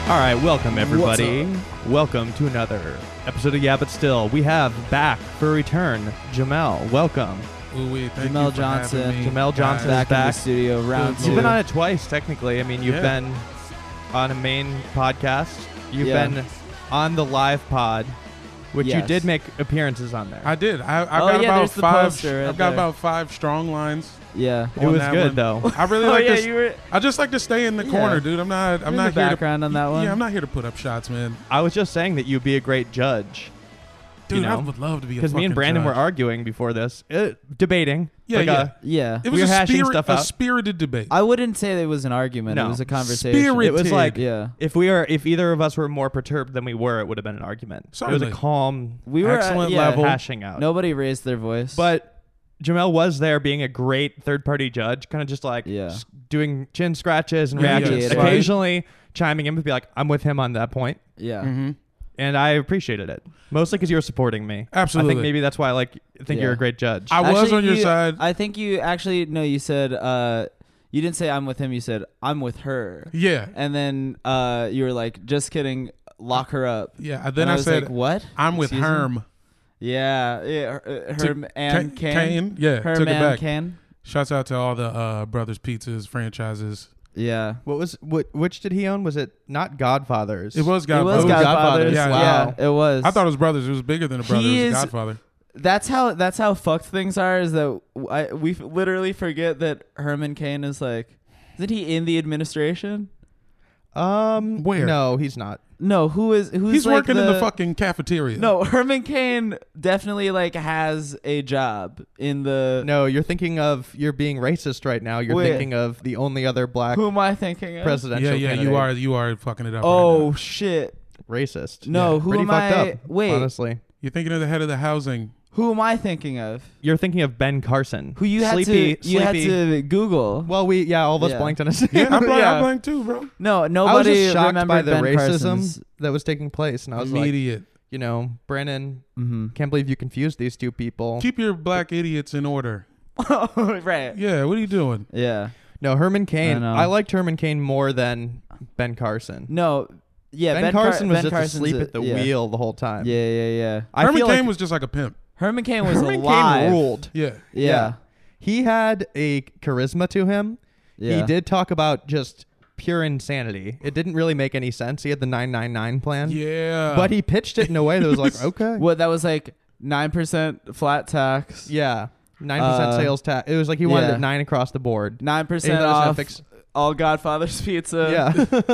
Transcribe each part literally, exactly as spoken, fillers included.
All right, welcome everybody. Welcome to another episode of Yeah But Still. We have back for a return, Jamel. Welcome. Ooh, wee, thank Jamel you for Johnson. having me, Jamel Johnson guys. is back in the back. studio, round Good two. You've been on it twice, technically. I mean, you've Yeah. been on a main podcast. You've Yeah. been on the live pod, which you Yes. did make appearances on there. I did. I, I've Oh, got yeah, about there's the five. poster right I've got there. about five strong lines. Yeah. it on was that good, one. though. I really Oh like yeah, this. you were I just like to stay in the Yeah. corner, dude. I'm not. I'm in not the here background to, on that one. Yeah, I'm not here to put up shots, man. I was just saying that you'd be a great judge. Dude, you I know? would love to be a Because me and fucking Brandon judge. were arguing before this, uh, debating. Yeah, like yeah. A, Yeah. It We was were a, hashing spirit, stuff a out. spirited debate. I wouldn't say that it was an argument. No. It was a conversation. Spirit- it was like Yeah. if we were, if either of us were more perturbed than we were, it would have been an argument. It was a Certainly. calm, We were Excellent uh, yeah, level. hashing out. Nobody raised their voice. But Jamel was there being a great third-party judge, kind of just like Yeah. s- doing chin scratches and Yeah, reactions, yeah, occasionally chiming in to be like, I'm with him on that point. yeah. Mm-hmm. And I appreciated it. Mostly because you were supporting me. Absolutely. I think maybe that's why I like think Yeah. you're a great judge. I was Actually, on your you- side. I think you actually no. You said uh, you didn't say I'm with him. You said I'm with her. yeah, And then uh, you were like, just kidding. Lock her up. yeah. Then And I, I was said, like, what? I'm with Excuse me? Herm. Yeah. Yeah. Her, To- Herm and Ca- Can. Kane. Yeah, Herm took it and back. Can. Shouts out to all the uh, Brothers Pizzas franchises. Yeah. what was what, which did he own? Was it not Godfathers? It was It Godfather. was Oh, Godfather. Godfathers. Yeah, Wow. Yeah, it was. I thought it was Brothers. It was bigger than a brother. He It was is- Godfather. That's how that's how fucked things are. Is that I, we f- literally forget that Herman Cain is like, isn't he in the administration? Um, Where? No, he's not. No, who is who's He's like working in the fucking cafeteria. No, Herman Cain definitely like has a job in the. No, you're thinking of you're being racist right now. You're Wait. thinking of the only other black Who am I thinking of? presidential Yeah, yeah, candidate. you are you are fucking it up. Oh right now. shit! racist. No, Yeah. who Pretty am fucked I? up. Wait, honestly, You're thinking of the head of the housing. who am I thinking of? you're thinking of Ben Carson. Who you had sleepy, to you had sleepy. to Google? Well, we yeah, all of us Yeah. blanked on his. Yeah, I'm blank, Yeah. I'm blank too, bro. No, I was nobody just shocked remembered by the Ben racism Carson's. that was taking place, and I was like, Immediate. you know, Brandon, Mm-hmm. can't believe you confused these two people. Keep your black idiots in order. right. Yeah, what are you doing? Yeah. No, Herman I Cain. know. I, liked Herman Cain more than Ben Carson. No. Yeah. ben, Ben, Car- Carson was Ben just Carson's asleep a- at the yeah. wheel the whole time. Yeah, yeah, yeah. I Herman feel Cain like was just like a pimp. Herman Cain was Herman alive. Cain ruled. Yeah. Yeah. Yeah. He had a charisma to him. Yeah. He did talk about just pure insanity. It didn't really make any sense. He had the nine nine nine plan. Yeah. But he pitched it in a way that was like, okay. What that was like nine percent flat tax, Yeah. nine percent Uh, sales tax. It was like he wanted yeah. it nine across the board. nine And he percent thought it was gonna off fix- all Godfather's pizza. yeah.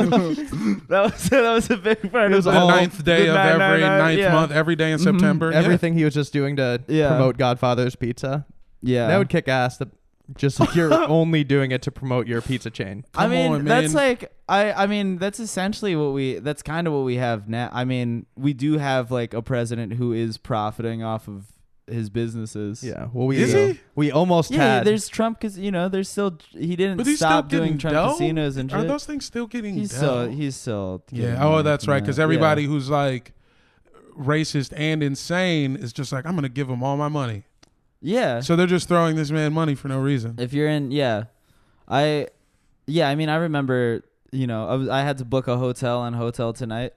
that was that was a big part It of was the the all- ninth day the of nine every nine nine, ninth yeah. month, every day in Mhm. September. Yeah. Everything he was just doing to Yeah. promote Godfather's Pizza. Yeah, That would kick ass. That just like you're only doing it to promote your pizza chain. I Come mean, on, that's man. like I. I mean, that's essentially what we. That's kind of what we have now. I mean, we do have like a president who is profiting off of his businesses. Yeah. Well, we Is he? we almost Yeah, had. there's Trump because you know there's still he didn't But he's stop still doing getting Trump dough? casinos and Are shit. those things still getting He's dough? still he's still Yeah. getting Oh, money that's from right. that. Because Yeah. everybody who's like racist and insane is just like, I'm gonna give them all my money. Yeah. So they're just throwing this man money for no reason. If you're in, yeah, I, yeah, I mean, I remember, you know, I, was, I had to book a hotel on Hotel Tonight,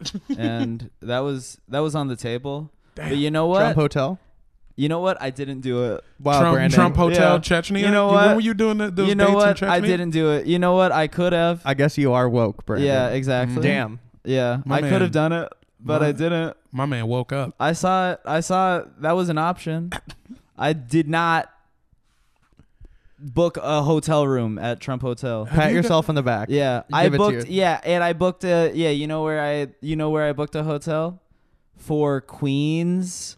and that was that was on the table. Damn. But you know what? Trump Hotel. You know what? I didn't do it. Wow, Trump, Brandon. Trump Hotel, Yeah. Chechnya. You know When what? were you doing that? Those You know dates what? in Chechnya? I didn't do it. You know what? I could have. I guess you are woke, Brandon. Yeah, exactly. Damn. Yeah, My I could man. have done it, but My- I didn't. My man woke up. I saw it. I saw it. That was an option. I did not book a hotel room at Trump Hotel. Have Pat you yourself on the back. Yeah, You I give it to booked. your- Yeah, and I booked a. Yeah, you know where I. You know where I booked a hotel for Queens.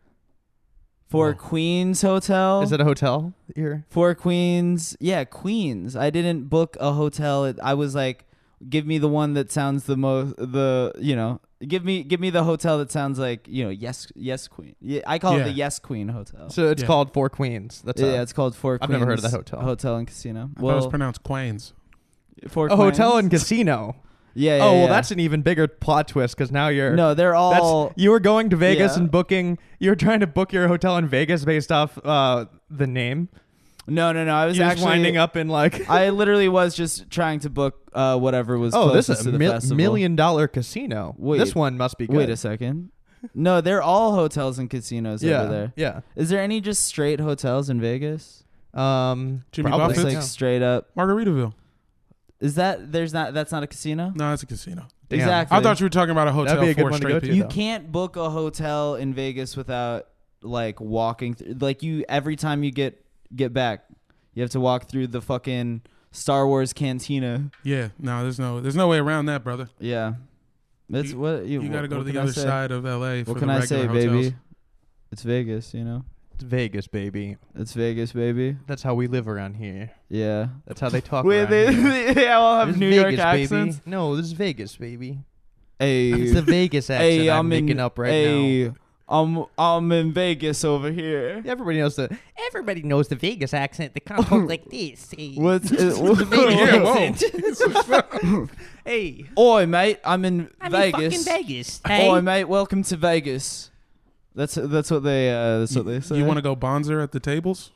For Whoa. Queens Hotel. Is it a hotel here? For Queens? Yeah, Queens. I didn't book a hotel. It, I was like, give me the one that sounds the most. The you know, give me give me the hotel that sounds like you know, yes, yes, Queen. Yeah, I call it Yeah. the Yes Queen Hotel. So it's Yeah. called Four Queens. That's yeah, a, it's called Four I've Queens. never heard of that hotel. Hotel and casino. I thought it was Well, pronounced Quains. Four a hotel Queens. and casino. Yeah, yeah. oh, well, yeah. that's an even bigger plot twist because now you're. no. They're all. That's, you were going to Vegas Yeah. and booking. You were trying to book your hotel in Vegas based off uh, the name. No, no, no. I was You're actually just winding up in like. I literally was just trying to book uh, whatever was Oh, this closest is to a the mil- festival. million dollar casino. Wait. This one must be good. Wait a second. No, they're all hotels and casinos yeah, over there. yeah. Is there any just straight hotels in Vegas? Um, Jimmy probably. Just Buffett's? like Yeah. straight up. Margaritaville. Is that there's not that's not a casino? No, it's a casino. Damn. Exactly. I thought you were talking about a hotel That'd be a good for one to straight go to. people. You though. can't book a hotel in Vegas without like walking through. Like you, every time you get get back, you have to walk through the fucking Star Wars cantina. Yeah, no, there's no, there's no way around that, brother. Yeah, that's You- what you. You got to go what to the can I other say? side of L A for What the can I regular say, hotels. baby? It's Vegas, you know. It's Vegas, baby. It's Vegas, baby. That's how we live around here. Yeah. That's how they talk. Wait, around they, here. they all have This is New Vegas, York accents. baby. No, this is Vegas, baby. Hey, It's the Vegas accent hey, I'm, I'm making in, up right hey, now. I'm I'm in Vegas over here. Everybody knows the. Everybody knows the Vegas accent. They can't talk like this. Hey. What's it, the Vegas Yeah, whoa. accent? Hey, Oi, mate, I'm in I'm Vegas. in fucking Vegas. Oi, mate, welcome to Vegas. That's that's what they uh, that's what they say. You want to go bonzer at the tables?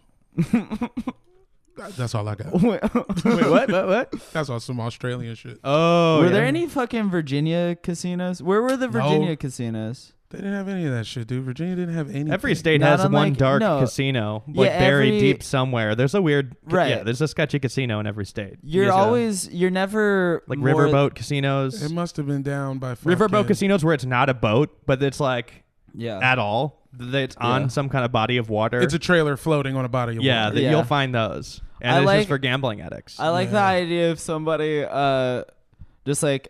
That's all I got. Wait, Wait, what? What? What? That's all some Australian shit. Oh, were yeah. there any fucking Virginia casinos? Where were the No. Virginia casinos? They didn't have any of that shit, dude. Virginia didn't have any. Every state Not has one unlike- dark no. casino, like Yeah, buried every- deep somewhere. There's a weird, Right. Yeah, there's a sketchy casino in every state. You You're guys, uh, always you're never like more- riverboat casinos. It must have been down by Riverboat fucking- casinos where it's not a boat, but it's like Yeah. at all. That it's on Yeah. some kind of body of water. It's a trailer floating on a body of yeah, water. that Yeah. you'll find those, and I it's like- just for gambling addicts. I like the Yeah. idea of somebody uh just like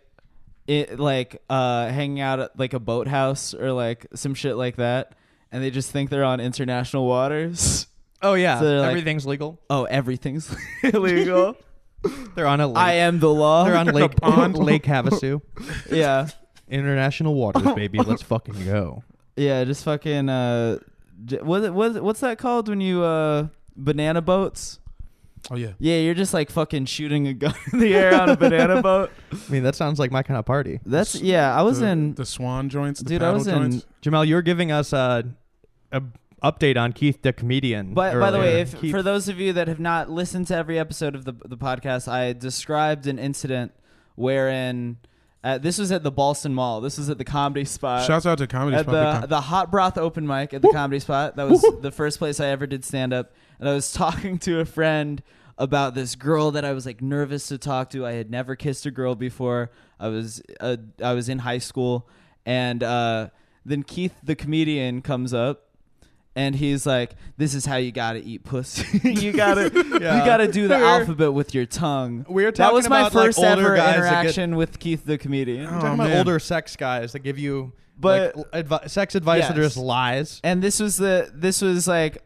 it like uh hanging out at like a boathouse or like some shit like that, and they just think they're on international waters. oh yeah, So they're like- everything's legal. Oh, everything's illegal. They're on a lake. I am the law. They're on Lake pond. Lake Havasu, yeah. international waters, baby. Let's fucking go. Yeah, just fucking uh j- what what what's that called when you uh banana boats? Oh yeah. Yeah, you're just like fucking shooting a gun in the air on a banana boat. I mean, that sounds like my kind of party. That's yeah, I was the, in the swan joints. The Dude, I paddle was in- joints. Jamal, you were giving us a, a update on Keith the comedian. But by the way, earlier. if Keith- for those of you that have not listened to every episode of the the podcast, I described an incident wherein uh, this was at the Ballston Mall. This was at the Comedy Spot. Shouts out to comedy at spot. the big time. the Hot Broth open mic at the Comedy Spot. That was the first place I ever did stand up, and I was talking to a friend about this girl that I was like nervous to talk to. I had never kissed a girl before. I was uh, I was in high school, and uh, then Keith the comedian comes up. And he's like, "This is how you gotta eat pussy. you gotta, Yeah. you gotta do the We were- alphabet with your tongue." we were That talking was my about, like, first older ever guys that get- interaction with Keith the comedian. I'm talking Oh, about man. older sex guys that give you But- like, advi- sex advice that are Yes. just lies. And this was the this was like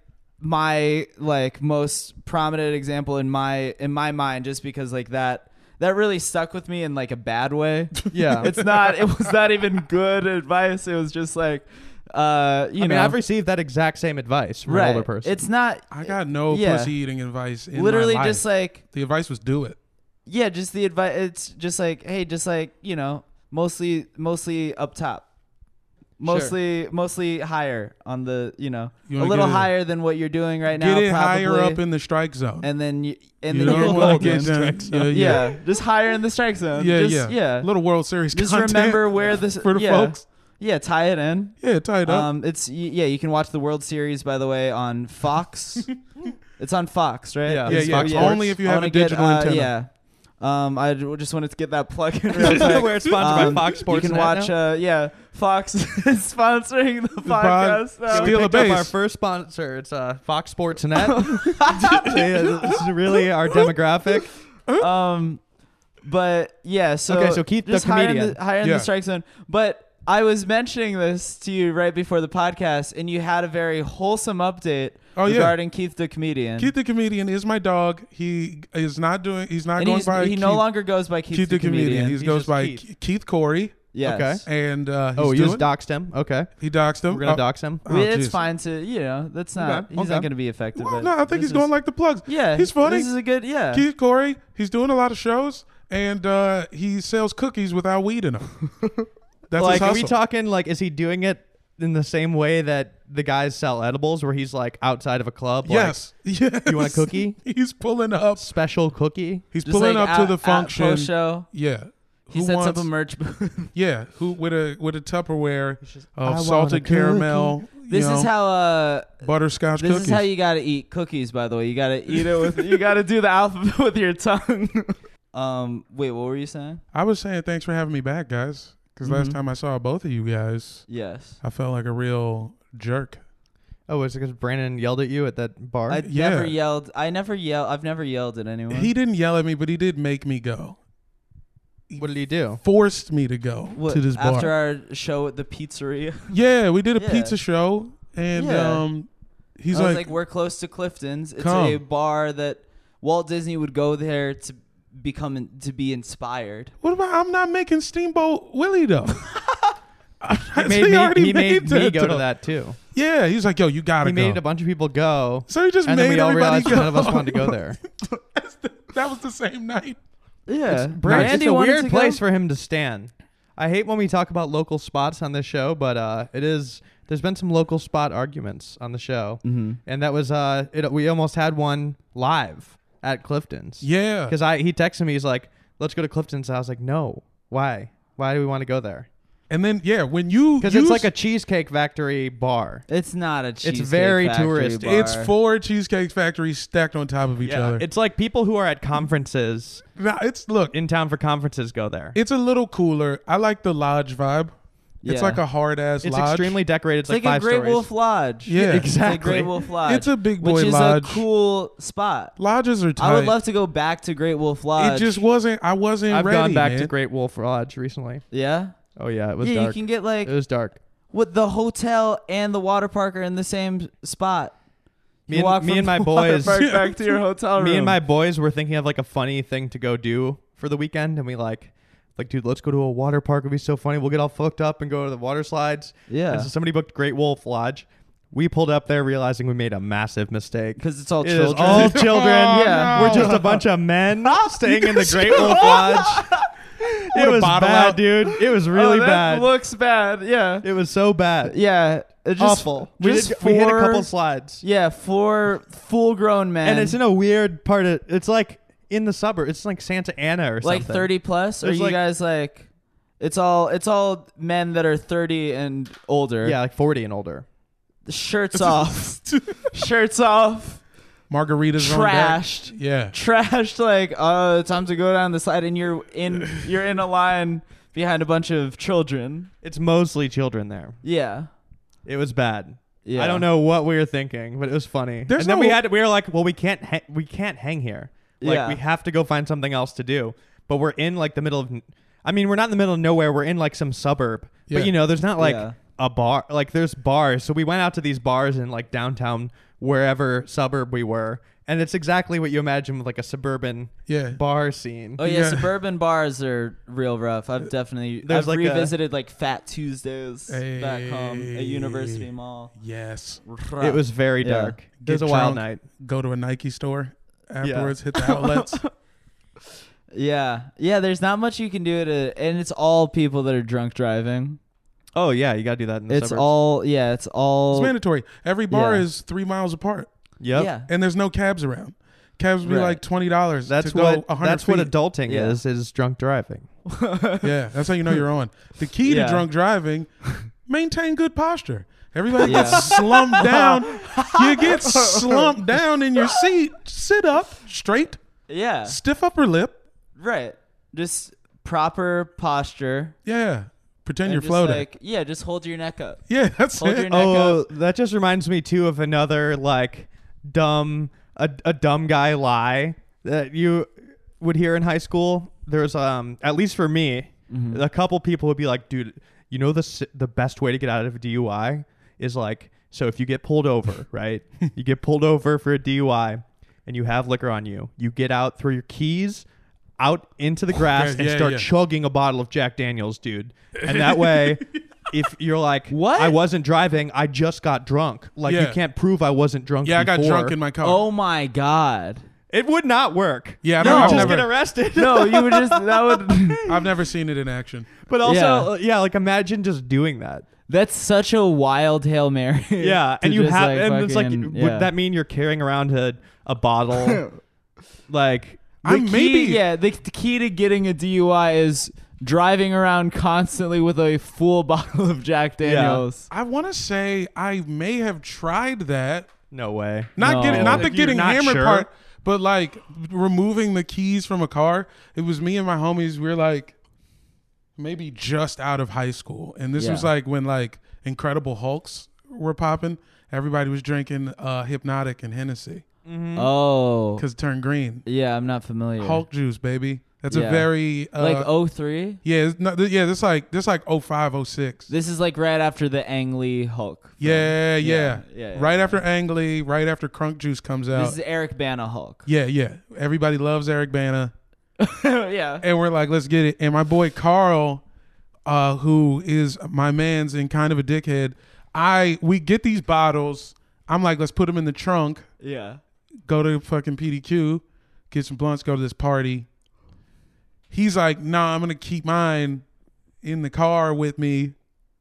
my like most prominent example in my in my mind, just because like that that really stuck with me in like a bad way. Yeah. It's not it was not even good advice. It was just like uh you I know mean, I've received that exact same advice from right. an older person. It's not I got no yeah. pussy eating advice. In literally my life. just like the advice was do it. yeah, just the advice. It's just like, hey, just like, you know, mostly mostly up top. Mostly mostly higher on the, you know, You a wanna little get it- higher than what you're doing right now. Get it probably. higher up in the strike zone. and then you and you then you're don't want to golden. get down. Strike Yeah, yeah. yeah, just higher in the strike zone. yeah, just, yeah. yeah. Little World Series Just content remember where this for the yeah, folks. Yeah, tie it in. Yeah, tie it up. Um, it's y- yeah, you can watch the World Series, by the way, on Fox. It's on Fox, right? Yeah, yeah, it's yeah. Fox Sports. Only if you I have wanna a get, digital uh, antenna. Yeah. Um, I d- just wanted to get that plug in real quick. We're sponsored Um, by Fox Sports. You can Net watch, now. uh, yeah, Fox is sponsoring the pod- podcast. now. So we Steal a picked up base. our first sponsor. It's uh, Fox Sports Net. Yeah, this is really our demographic. Um, but yeah, so Okay, so Keith the just higher in comedian. the, higher in Yeah. the strike zone. But I was mentioning this to you right before the podcast, and you had a very wholesome update Oh, yeah. regarding Keith the comedian. Keith the comedian is my dog. He is not doing. He's not and going he's, by. he Keith, no longer goes by Keith, Keith the comedian. He He's goes just by Keith. Keith, Keith Corey, Yes. Okay. and uh, he's Oh, you doing, just doxed him. Okay, he doxed him. we're gonna Oh, dox him. I mean, oh, it's jeez. fine to, you know, that's not, Okay, he's okay. not going to be affected. Well, but no, I think this he's is- doing like the plugs. yeah, he's funny. This is a good, yeah. Keith Corey. He's doing a lot of shows, and uh, he sells cookies without weed in them. That's like, his are hustle. we talking like? Is he doing it in the same way that the guys sell edibles, where he's like outside of a club. Yes. Like, yes. you want a cookie? He's pulling up. Special cookie. He's Just pulling like up to at- the at function. post-show, Yeah. he Who sets wants, up a merch booth. Yeah. Who with a with a Tupperware "I want of a salted cookie." caramel. This you is know, how uh butterscotch this cookies. is how you gotta eat cookies, by the way. You gotta eat it with you gotta do the alphabet with your tongue. um wait, what were you saying? I was saying thanks for having me back, guys. Because last Mhm. time I saw both of you guys, Yes. I felt like a real jerk. Oh, is it because Brandon yelled at you at that bar? I Yeah. never yelled I never yell I've never yelled at anyone. He didn't yell at me, but he did make me go. what did he do? Forced me to go What, to this bar. after our show at the pizzeria. yeah, we did a Yeah. pizza show, and Yeah. um, he's I was like, like, we're close to Clifton's. It's Come. a bar that Walt Disney would go there to become to be inspired. "What about? I'm not making Steamboat Willie though." He made me, already he made me that, go to though. that too. Yeah, he's like, "Yo, you gotta He go." made a bunch of people go, so he just and made then we all everybody realized go. none of us wanted to go there. That was the same night. Yeah, Brandon, Randy it's a wanted weird to place go. for him to stand. I hate when we talk about local spots on this show, but uh, it is. There's been some local spot arguments on the show, Mm-hmm. and that was uh, it, we almost had one live at Clifton's. Yeah, Because I he texted me, he's like, "Let's go to Clifton's." And I was like, "No, why? Why do we want to go there?" and then yeah, when you Because you it's like s- a Cheesecake Factory bar. It's not a cheesecake very factory touristy. bar. it's four cheesecake factories stacked on top of each other. It's like people who are at conferences Nah, it's look, in town for conferences go there. it's a little cooler. I like the lodge vibe. It's Yeah. like a hard ass It's lodge. extremely decorated. It's, It's like, five a Great stories. Wolf Lodge. Yeah. It's Exactly. a Great Wolf Lodge. It's a big boy which is lodge. a cool spot. Lodges are tight. I would love to go back to Great Wolf Lodge. It just wasn't. I wasn't I've ready. gone back man. to Great Wolf Lodge recently. yeah. Oh yeah, it was Yeah, dark. you can get like It was dark. what the hotel and the water park are in the same spot. Me You and- walk me from and my the water boys- park back to your hotel room. Me and my boys were thinking of like a funny thing to go do for the weekend, and we like, like, dude, let's go to a water park. It'd be so funny. We'll get all fucked up and go to the water slides. yeah, And so somebody booked Great Wolf Lodge. We pulled up there, realizing we made a massive mistake. because it's all It is children. all children. Oh, Yeah. no. We're just a bunch of men staying in the Great Wolf Lodge. With It a was bottle bad, out. dude. It was really Oh, that bad. Looks bad. Yeah, It was so bad. yeah. It just, Awful. We, Just did, we hit a four- couple slides. Yeah, four full-grown men. And it's in a weird part of, it's like in the suburb. It's like Santa Ana or like something. thirty plus. Or There's you like- guys like? It's all it's all men that are thirty and older. Yeah, like forty and older. Shirts off. Shirts off. Margaritas on deck. Trashed. Yeah. Trashed. Like, oh, time to go down the slide, and you're in. You're in a line behind a bunch of children. It's mostly children there. Yeah. It was bad. Yeah. I don't know what we were thinking, but it was funny. There's and then we no- had we were like, well, we can't ha- we can't hang here. Like Yeah. we have to go find something else to do. But we're in like the middle of. I mean, we're not in the middle of nowhere. We're in like some suburb. Yeah. But you know, there's not like Yeah. a bar. Like there's bars. So we went out to these bars in like downtown wherever suburb we were, and it's exactly what you imagine with like a suburban Yeah. bar scene. Oh yeah, Yeah. suburban bars are real rough. I've definitely There's I've like a- revisited like Fat Tuesdays back home at Hey. University Mall. Yes. It was very Yeah. dark. It was Get a wild drunk. night. Go to a Nike store afterwards. Hit the outlets. Yeah, yeah. There's not much you can do to, and it's all people that are drunk driving. Oh yeah, you gotta do that in the It's suburbs. all yeah. It's all It's mandatory. Every bar Yeah. is three miles apart, Yep. yeah. and there's no cabs around. Cabs would be Right. like twenty dollars. That's to go what one hundred that's what feet. adulting Yeah. is is drunk driving. Yeah, that's how you know you're on. The key Yeah. to drunk driving: maintain good posture. Everybody Yeah. gets slumped down. You get slumped down in your seat. Sit up straight, Yeah, stiff upper lip. right. Just proper posture. Yeah, pretend and you're just floating. Like, yeah, just hold your neck up. yeah, that's Hold it. your neck Oh, up. that just reminds me too of another like dumb a, a dumb guy lie that you would hear in high school. There's um at least for me, Mhm. a couple people would be like, dude, you know the s- the best way to get out of a D U I is like, so if you get pulled over, right? You get pulled over for a D U I and you have liquor on you. You get out, throw your keys out into the grass Yeah, and yeah, start yeah. chugging a bottle of Jack Daniels, dude. And that way, if you're like, What? I wasn't driving, I just got drunk. Like you Yeah. can't prove I wasn't drunk. Yeah, I got before. drunk in my car. Oh my god. It would not work. Yeah, I you don't- would I've just never- get arrested. No, you would just that would. I've never seen it in action. But also, Yeah. uh, yeah, like imagine just doing that. That's such a wild Hail Mary. Yeah, to and you just, have, like, and it's like, fucking- would yeah. that mean you're carrying around a, a bottle? Like, The I key, maybe yeah, the, the key to getting a D U I is driving around constantly with a full bottle of Jack Daniels. I want to say I may have tried that. no way. Not No. getting, not the Like, you're getting not hammered sure? part, but like removing the keys from a car. It was me and my homies. We were like maybe just out of high school, and this Yeah. was like when like Incredible Hulks were popping. Everybody was drinking uh, Hypnotic and Hennessy Mm-hmm. Oh, because it turned green. yeah, I'm not familiar. Hulk juice, baby. That's Yeah. a very uh, like oh three. yeah, it's not, yeah. This like this like oh five, oh six. This is like right after the Ang Lee Hulk. film. Yeah, yeah, Yeah, yeah, Right yeah. after Ang Lee, right after Crunk Juice comes out. This is Eric Bana Hulk. yeah, yeah. Everybody loves Eric Bana. yeah. And we're like, let's get it. And my boy Carl, uh, who is my man's and kind of a dickhead, I we get these bottles. I'm like, let's put them in the trunk. Yeah. Go to fucking P D Q, get some blunts, go to this party. He's like, nah, I'm gonna keep mine in the car with me.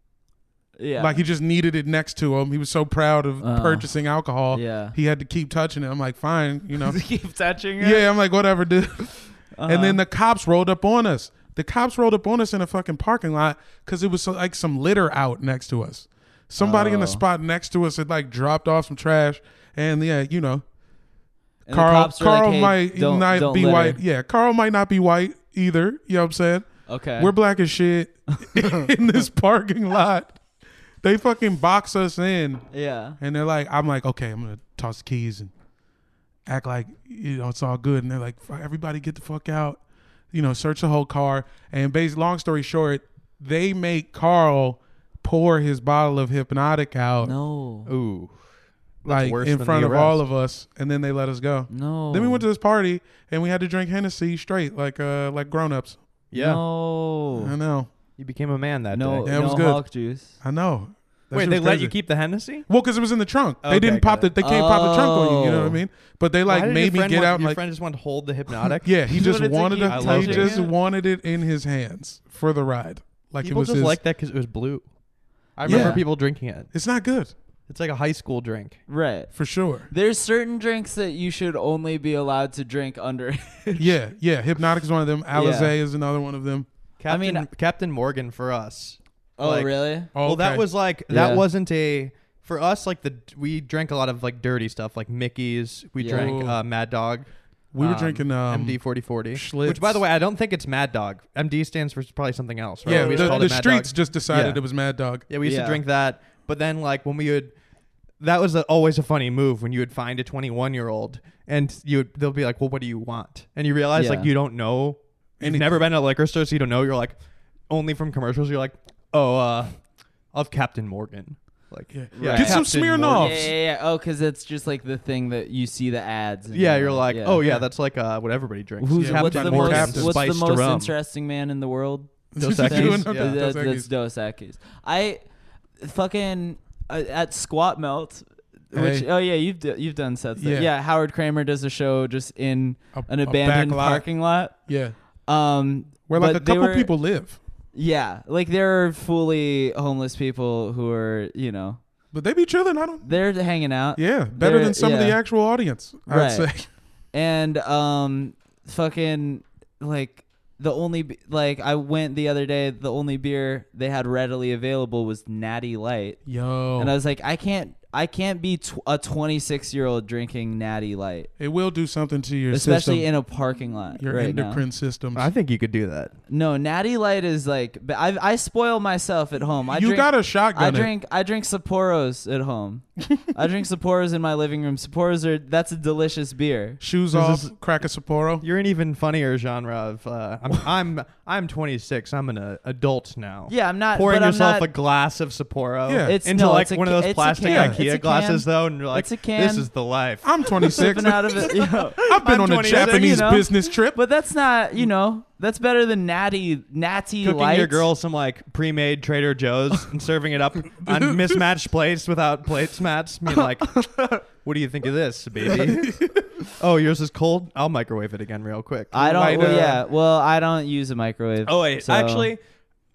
Yeah. Like he just needed it next to him. He was so proud of Uh, purchasing alcohol. yeah. He had to keep touching it. I'm like, fine, you know. keep touching it. Yeah, I'm like, whatever, dude. Uh-huh. And then the cops rolled up on us. The cops rolled up on us in a fucking parking lot because it was so, like some litter out next to us. Somebody in the Oh. spot next to us had like dropped off some trash, and yeah, you know, And the Carl cops were like, Carl "Hey, might don't- not don't be litter." white. Yeah, Carl might not be white either. You know what I'm saying? Okay. We're black as shit in this parking lot. They fucking box us in, yeah. and they're like, I'm like, okay, I'm gonna toss the keys and act like you know it's all good. And they're like, "Fuck, everybody get the fuck out. You know, search the whole car. And basically, long story short, they make Carl pour his bottle of Hypnotic out, No. Ooh. like worse in than front the of all arrest. of us, and then they let us go. No. Then we went to this party, and we had to drink Hennessy straight, like uh, like grown ups. Yeah. No. I know, You became a man that No. day. Yeah, it no was good. Hulk juice. I know. That Wait, shit they was let crazy. you keep the Hennessy? Well, because it was in the trunk. Okay, They didn't pop got the. it. They can't pop the trunk on you. You know what I Oh. mean? But they like Why did made your me friend get want- out. And, Your like, friend just wanted to hold the Hypnotic? yeah, he You just wanted to wanted keep it. I He love just it. wanted it in his hands for the ride. Like People it was just his, like that because it was blue. I remember Yeah. people drinking it. It's not good It's like a high school drink. Right. for sure. There's certain drinks that you should only be allowed to drink under. Yeah, yeah. Hypnotic is one of them. Alizé Yeah. is another one of them. Captain, mean- Captain Morgan for us. oh, Like- really? Oh, Well, that okay. was like Yeah. that wasn't a for us like the we drank a lot of like dirty stuff like Mickey's. We Yeah. drank Ooh. uh, Mad Dog. we were um, drinking um, M D forty forty. Schlitz. Which, by the way, I don't think it's Mad Dog. M D stands for probably something else. Right? Yeah, We just the, called the it Mad streets Dog. just decided Yeah. it was Mad Dog. Yeah, we used Yeah. to drink that. But then, like when we would, that was a, always a funny move when you would find a twenty-one year old and you would, they'll be like, "Well, what do you want?" And you realize Yeah. like you don't know. You've Anything. never been to a liquor store, so you don't know. You're like only from commercials. You're like, "Oh, uh, I'll have Captain Morgan." Like, Yeah. yeah, Get some Captain Smirnoff. Morgan. Yeah, yeah, yeah. Oh, because it's just like the thing that you see the ads. and Yeah, you're like, oh yeah, Yeah. that's like uh, what everybody drinks. Who's, Yeah, what's Captain the Morgan, most, Morgan, what's the spiced most rum. interesting man in the world? Dos Doing Equis. no- Yeah. Dos That- that's Equis. Dos Equis. I fucking uh, at Squat Melt. Which Hey. oh yeah, you've d- you've done sets. there. Yeah. Yeah, Howard Kramer does a show just in A- an a abandoned back lot. parking lot. Yeah, Um, where like but a they couple were- people live, Yeah, like there are fully homeless people who are, you know, but they be chilling. I don't. they're hanging out. Yeah, better They're- than some of the yeah. actual audience. I'd Right. say. And um, fucking like the only b- like I went the other day. The only beer they had readily available was Natty Light, Yo, and I was like, I can't, I can't be tw- a twenty-six year old drinking Natty Light, it will do something to your especially system, in a parking lot. your right now. endocrine systems. I think you could do that. No, Natty Light is like, but I I spoil myself at home. I you drink, got a shotgun. I it. drink I drink Sapporos at home. I drink Sapporos in my living room. Sapporos are that's a delicious beer. shoes This off, is- crack a Sapporo. You're an even funnier genre of. Uh, I'm I'm I'm twenty-six. I'm an uh, adult now. Yeah, I'm not Pouring but I'm yourself not, a glass of Sapporo Yeah. It's- into no, like it's a one of ca- those it's a plastic can. IKEA It's a glasses can. though, and you're like, It's a can. "This is the life." I'm twenty-six. sipping out of it. You know. I've been I'm on a twenty-six, Japanese you know. business trip. But that's not, you know, that's better than natty natty Cooking light. your girl some like pre-made Trader Joe's and serving it up on mismatched plates without placemats. Being like, "What do you think of this, baby?" Oh, yours is cold. I'll microwave it again real quick. I don't Might, well, uh, yeah. Well, I don't use a microwave. Oh wait, so- actually,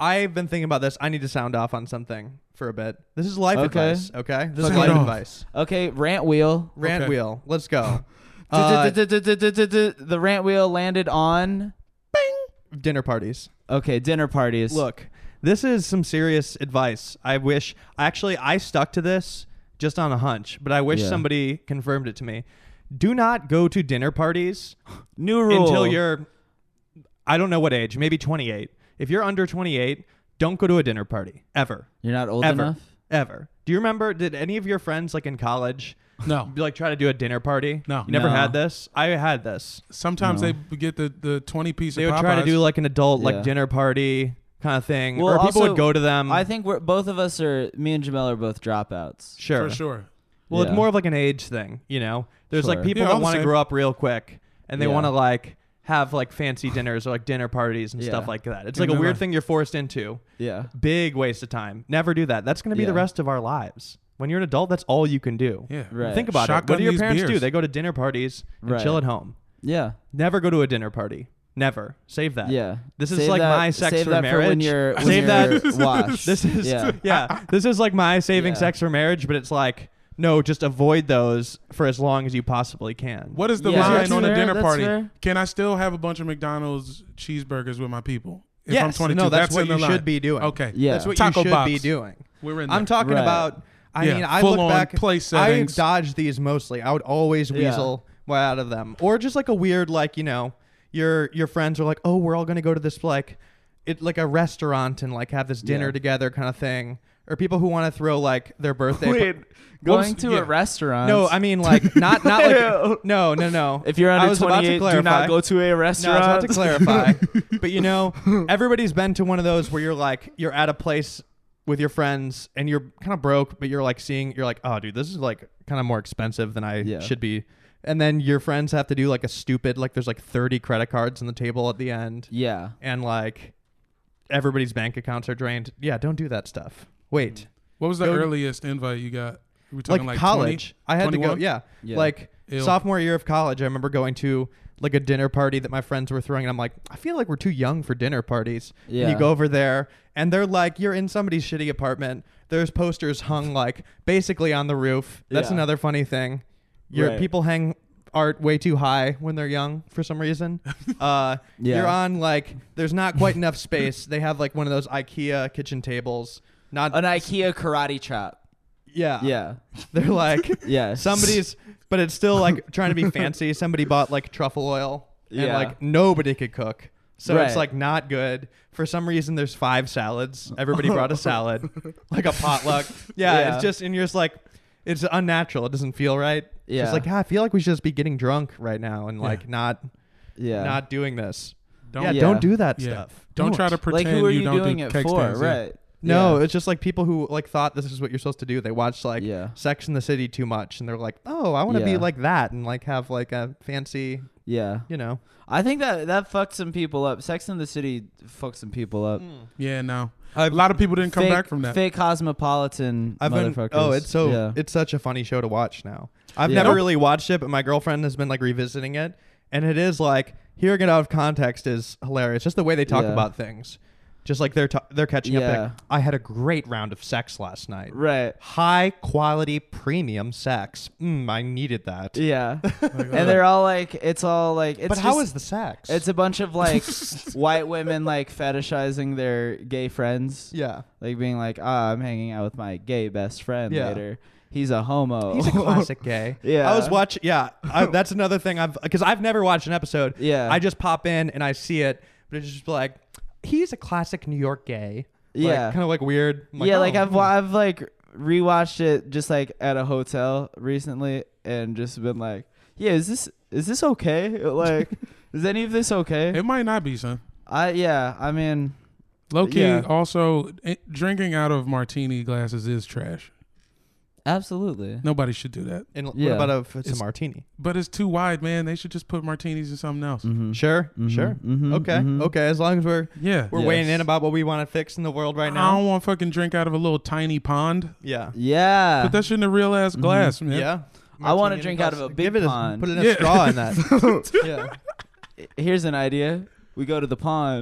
I've been thinking about this. I need to sound off on something for a bit. This is life Okay. advice. Okay, this Fuck is it life off. advice. Okay, rant wheel. Rant Okay. wheel. Let's go. Uh, The rant wheel landed on. dinner parties. Okay, dinner parties. Look, this is some serious advice. I wish. Actually, I stuck to this just on a hunch, but I wish Yeah. somebody confirmed it to me. Do not go to dinner parties new rule until you're, I don't know what age, maybe twenty-eight. If you're under twenty-eight, don't go to a dinner party ever, You're not old ever, enough. ever. Do you remember? Did any of your friends like in college No. like try to do a dinner party? No. You never No. had this? I had this. Sometimes No. they get the, the twenty piece They of would try to Popeyes. do like an adult Yeah. like dinner party kind of thing, Well, or people also, would go to them. I think we're both of us are. Me and Jamel are both dropouts. sure. For sure. Well, Yeah. it's more of like an age thing, you know. There's like Sure. people Yeah, all that the want to same. grow up real quick, and they Yeah. want to like have like fancy dinners or like dinner parties and Yeah. stuff like that. It's Yeah, like a no, weird no. thing you're forced into. Yeah. Big waste of time. Never do that. That's going to be the Yeah. rest of our lives. When you're an adult, that's all you can do. Yeah. Right. Think about Shotgun it. What do your these parents do? beers. They go to dinner parties and Right. chill at home. Yeah. Never go to a dinner party. Never. Save that. Yeah. This is Save like that- my sex save for that marriage. For when you're, when Save you're that- washed. This is yeah. yeah. This is like my saving Yeah. sex for marriage, but it's like no, just avoid those for as long as you possibly can. What is the Yeah, line that's on a fair, dinner that's party? fair. Can I still have a bunch of McDonald's cheeseburgers with my people? If yes, I'm twenty-two, no, that's, what in the you line. should be doing. Okay. Yeah. That's what Taco you should box. be doing. We're in there. I'm talking Right. about. I Yeah, mean, I full look on back. place I settings. dodged these mostly. I would always Yeah. weasel way out of them, or just like a weird, like you know, your your friends are like, oh, we're all gonna go to this like, it like a restaurant and like have this dinner Yeah. together kind of thing, or people who want to throw like their birthday. Wait, What going was- to yeah. a restaurant. No, I mean like not not like no no no. If you're I under was about to twenty-eight, do clarify. not go to a No, restaurant. I was about to clarify. But you know, everybody's been to one of those where you're like, you're at a place with your friends and you're kind of broke, but you're like seeing, you're like, oh, dude, this is like kind of more expensive than I Yeah. should be. And then your friends have to do like a stupid, like there's like thirty credit cards on the table at the end, Yeah. and like everybody's bank accounts are drained. Yeah, don't do that stuff. Wait, What was the Go- earliest invite you got? We were like, talking like, college. I had to go. twenty-one? Yeah, Yeah. like Ew. sophomore year of college. I remember going to like a dinner party that my friends were throwing, and I'm like, I feel like we're too young for dinner parties. Yeah. And you go over there, and they're like, you're in somebody's shitty apartment. There's posters hung like basically on the roof. That's Yeah. another funny thing. Your Right. people hang art way too high when they're young for some reason. Uh, Yeah. You're on like there's not quite enough space. They have like one of those IKEA kitchen tables. Not An IKEA karate chop. yeah. Yeah. They're like Yeah. somebody's, but it's still like trying to be fancy. Somebody bought like truffle oil, and Yeah. like nobody could cook, so it's Right. like not good. For some reason, there's five salads. Everybody brought a salad, like a potluck. Yeah, Yeah. it's just and you're just like, it's unnatural. It doesn't feel right. It's Yeah. just like, yeah, I feel like we should just be getting drunk right now and Yeah. like not Yeah. not doing this. Don't, yeah, Yeah. don't do that yeah. stuff. Don't try to like, pretend who are you, don't doing do it cake for? stands, yeah. Right. No, Yeah. it's just like people who like thought this is what you're supposed to do. They watch like Yeah. Sex in the City too much, and they're like, oh, I want to Yeah. be like that and like have like a fancy, Yeah. you know. I think that that fucked some people up. Sex in the City fucked some people up. Yeah, no. I've, A lot of people didn't come fake, back from that. Fake cosmopolitan I've been. motherfuckers. Oh, it's so. Yeah. It's such a funny show to watch now. I've Yeah. never Nope. really watched it, but my girlfriend has been like revisiting it, and it is like hearing it out of context is hilarious. Just the way they talk Yeah. about things, just like they're ta- they're catching up. Yeah. Like, I had a great round of sex last night. Right. High quality premium sex. Mm, I needed that. Yeah. Like, and uh, they're all like, it's all like, it's but how just- is the sex? It's a bunch of like white women like fetishizing their gay friends, yeah. like being like, ah, I'm hanging out with my gay best friend Yeah. later. He's a homo. He's a classic gay. Yeah. I was watching. Yeah, I, that's another thing I've because I've never watched an episode. Yeah. I just pop in and I see it, but it's just like he's a classic New York gay. Yeah. kind of like weird. I'm yeah, oh, like I've hmm. wa- I've like rewatched it just like at a hotel recently and just been like, yeah, is this is this okay? Like, is any of this okay? it might not be, son. I yeah, I mean, Low key, Yeah. also, it, drinking out of martini glasses is trash. absolutely. Nobody should do that. And Yeah. what about if it's, It's- a martini? But it's too wide, man. They should just put martinis in something else. Mm-hmm. Sure, Mhm, sure. mhm, okay, mhm. okay. As long as we're Yeah. we're Yes. weighing in about what we want to fix in the world right I now. don't want to fucking drink out of a little tiny pond. Yeah, Yeah. Put that shit in a real ass Mhm. glass, man. yeah. I wanna Martini in drink glass. out of a big Give it pond. A, put in a Yeah. straw in that. yeah. Here's an idea. We go to the pond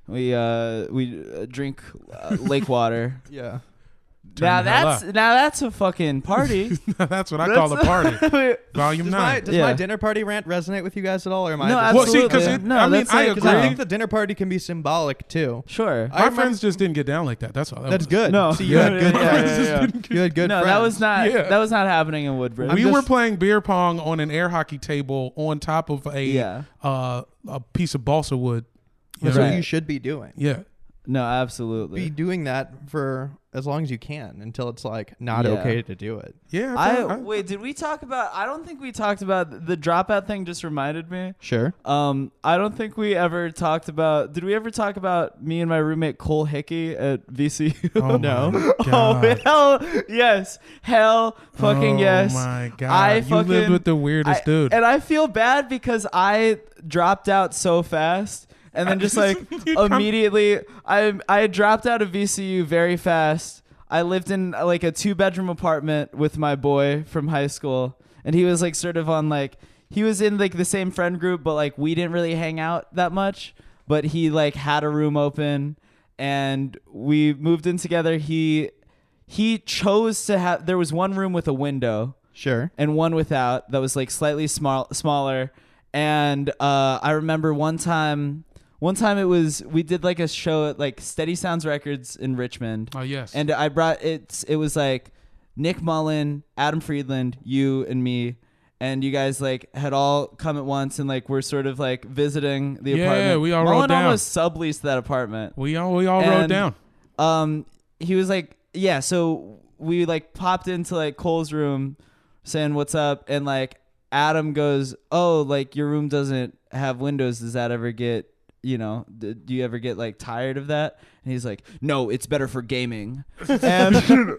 We uh we uh, drink uh, lake water. Yeah. Turn Now the hell that's up. now that's a fucking party. That's what I call a party. Volume Does, my, nine. does Yeah. my dinner party rant resonate with you guys at all, or am I No, just Well, see, absolutely. because No, I mean, that's I like- agree. I no. think the dinner party can be symbolic too. Sure. I My remember- friends just didn't get down like that. That's all. That That's was. good. No. See, you Yeah, had good yeah, yeah, friends. yeah, yeah. You had good no, friends. that was not Yeah. that was not happening in Woodbridge. I'm We just- were playing beer pong on an air hockey table on top of a Yeah. uh, a piece of balsa wood. That's Right. what you should be doing. Yeah. No, absolutely. Be doing that for as long as you can until it's like not Yeah. okay to do it. Yeah. I, feel- I- wait, did we talk about I don't think we talked about the dropout thing just reminded me. Sure. Um I don't think we ever talked about did we ever talk about me and my roommate Cole Hickey at V C U? Oh No. my Oh God. hell yes. Hell fucking oh yes. my God. I you fucking lived with the weirdest I- dude. And I feel bad because I dropped out so fast. And then just like You come- immediately, I I dropped out of V C U very fast. I lived in like a two bedroom apartment with my boy from high school, and he was like sort of on like he was in like the same friend group, but like we didn't really hang out that much. But he like had a room open, and we moved in together. He he chose to have. There was one room with a window Sure. and one without that was like slightly small smaller. And uh, I remember one time. One time it was we did like a show at like Steady Sounds Records in Richmond, oh yes. and I brought it. It was like Nick Mullen, Adam Friedland, you, and me, and you guys like had all come at once, and like we're sort of like visiting the Yeah, apartment. we all Mullen wrote down. almost subleased that apartment. we all we all wrote And, down. Um, he was like, yeah. So we like popped into like Cole's room, saying what's up, and like Adam goes, oh, like your room doesn't have windows. Does that ever get you know, d- do you ever get like tired of that? And he's like, no, it's better for gaming. And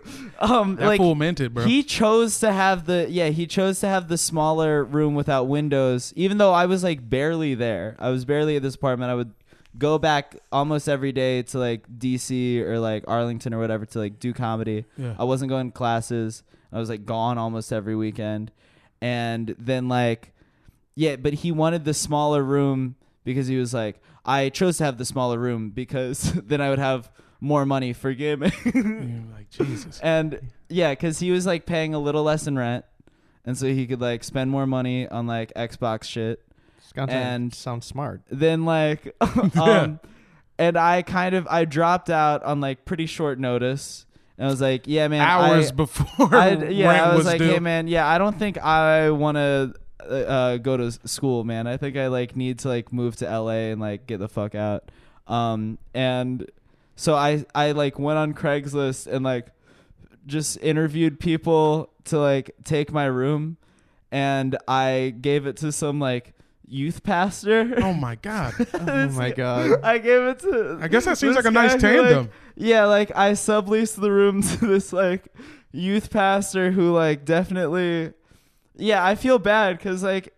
um, That like fool meant it, bro. he chose to have the yeah he chose to have the smaller room without windows. Even though I was like barely there, I was barely at this apartment. I would go back almost every day to like D C or like Arlington or whatever to like do comedy. Yeah. I wasn't going to classes. I was like gone almost every weekend, and then like yeah, but he wanted the smaller room because he was like, I chose to have the smaller room because then I would have more money for gaming. You're like, Jesus. And yeah, because he was like paying a little less in rent, and so he could like spend more money on like Xbox shit. Sounds, And- sounds smart. Then like, um, and I kind of I dropped out on like pretty short notice, and I was like, yeah, man, Hours I, before I, yeah, rent I was, was like, due. hey, man, yeah, I don't think I want to uh, uh, go to s- school, man. I think I like need to like move to L A and like get the fuck out. Um, and so I I like went on Craigslist and like just interviewed people to like take my room, and I gave it to some like youth pastor. Oh my God. Oh my god. I gave it to. I guess that seems this like a nice guy who, like, tandem. yeah, like I subleased the room to this like youth pastor who like definitely. Yeah, I feel bad because like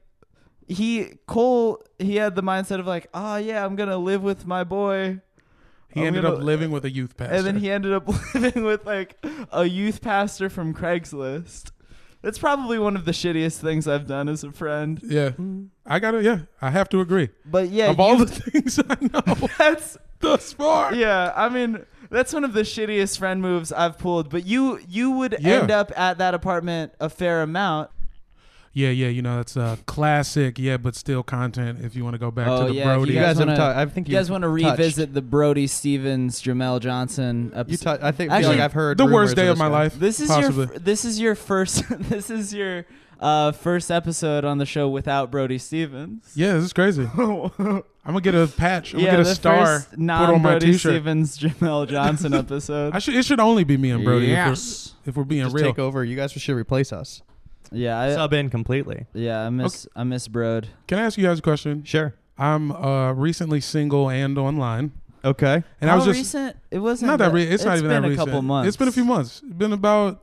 he Cole he had the mindset of like, oh yeah, I'm gonna live with my boy. He I'm ended gonna- up living with a youth pastor. And then he ended up living with like a youth pastor from Craigslist. That's probably one of the shittiest things I've done as a friend. yeah, I gotta. Yeah, I have to agree. But yeah, of all you- the things I know that's thus far, yeah. I mean, that's one of the shittiest friend moves I've pulled. But you you would Yeah. end up at that apartment a fair amount. yeah, yeah. You know, that's a classic. Yeah, but still content. If you want to go back Oh, to the yeah, Brody, You You guys, guys have wanna- ta- I think You guys want to touched- revisit the Brody Stevens, Jamel Johnson episode? You tou- I think feel Actually, like I've heard the rumors worst day of this my guy. life. This is possibly. your f- this is your first this is your uh, first episode on the show without Brody Stevens. Yeah, this is crazy. I'm gonna get a patch. I'm yeah, gonna get a the star first put on my non-Brody T-shirt. Stevens Jamel Johnson episode. I should. It should only be me and Brody. Yes. If we're, if we're being Just real. take over. You guys should replace us. Yeah, I, Sub in completely. yeah, I miss I miss Brode. Can I ask you guys a question? Sure. I'm uh, recently single and online, Okay. and How I was just recent? It wasn't not that. Re- it's, not even been that a recent. couple months. It's been a few months. It's been about,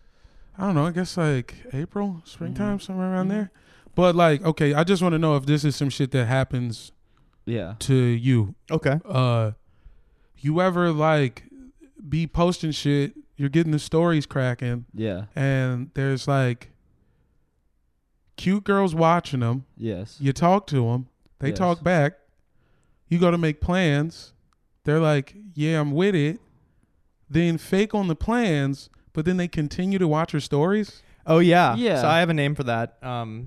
I don't know. I guess like April, springtime, somewhere around there. But like, okay, I just want to know if this is some shit that happens Yeah. to you. Okay. Uh, you ever like be posting shit? You're getting the stories cracking, Yeah. and there's like cute girls watching them. Yes. You talk to them, they Yes. talk back. You go to make plans, they're like, yeah, I'm with it, then fake on the plans, but then they continue to watch your stories. Oh yeah. Yeah. So I have a name for that. Um,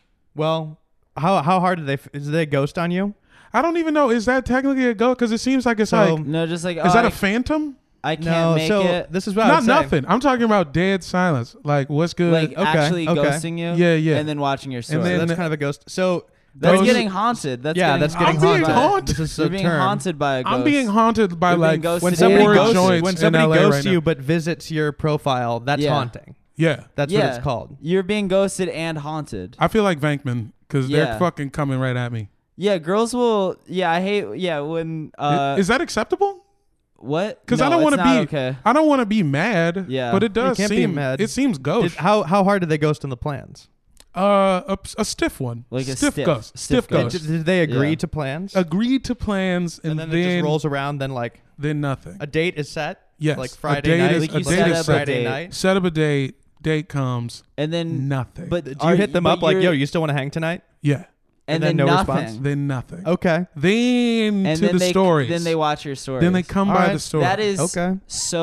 well, how how hard did they? F- is they ghost on you? I don't even know. Is that technically a ghost? Because it seems like it's So- like, No, just like is oh, that I, a phantom? I can't No. make So it. this is what I Not was saying. nothing. I'm talking about dead silence. Like, what's good? Like okay, actually okay. ghosting you. Yeah, yeah. And then watching your story. And So then- that's kind of a ghost. So that's those- getting haunted. That's yeah, getting that's getting I'm being haunted. haunted. This is You're a being term. haunted by a ghost. I'm being haunted by You're being like ghosted When Yeah, somebody yeah. ghosts, joints when in somebody L A ghosts right you now. but visits your profile, that's Yeah. haunting. Yeah, That's yeah. what it's called. You're being ghosted and haunted. I feel like Vankman because Yeah. they're fucking coming right at me. Yeah, girls will. Yeah, I hate. Yeah, when. I- Uh, is that acceptable? what? Because No, I don't want it's to not be. Okay. I don't want to be mad. Yeah. but it does can't be seem. mad. It seems Did, ghost. how how hard did they ghost in the plans? uh, a, a stiff one. Like a stiff stiff- ghost. stiff Stiff Did, ghost. did they agree Yeah. to plans? Agreed to plans and, and then, then it just rolls around. Then like then nothing. a date is set. Yes, Like a Friday date night. is- Like a you date set is up set. a Friday date, night. Set up a date. Date comes. and then Nothing. But Do are you hit them but up like, you're- yo, you still want to hang tonight? Yeah. and, and then, then no nothing. response? Then nothing. Okay. Then And to then the they stories. then they watch your stories. Then they come All by right. the story. That is Okay.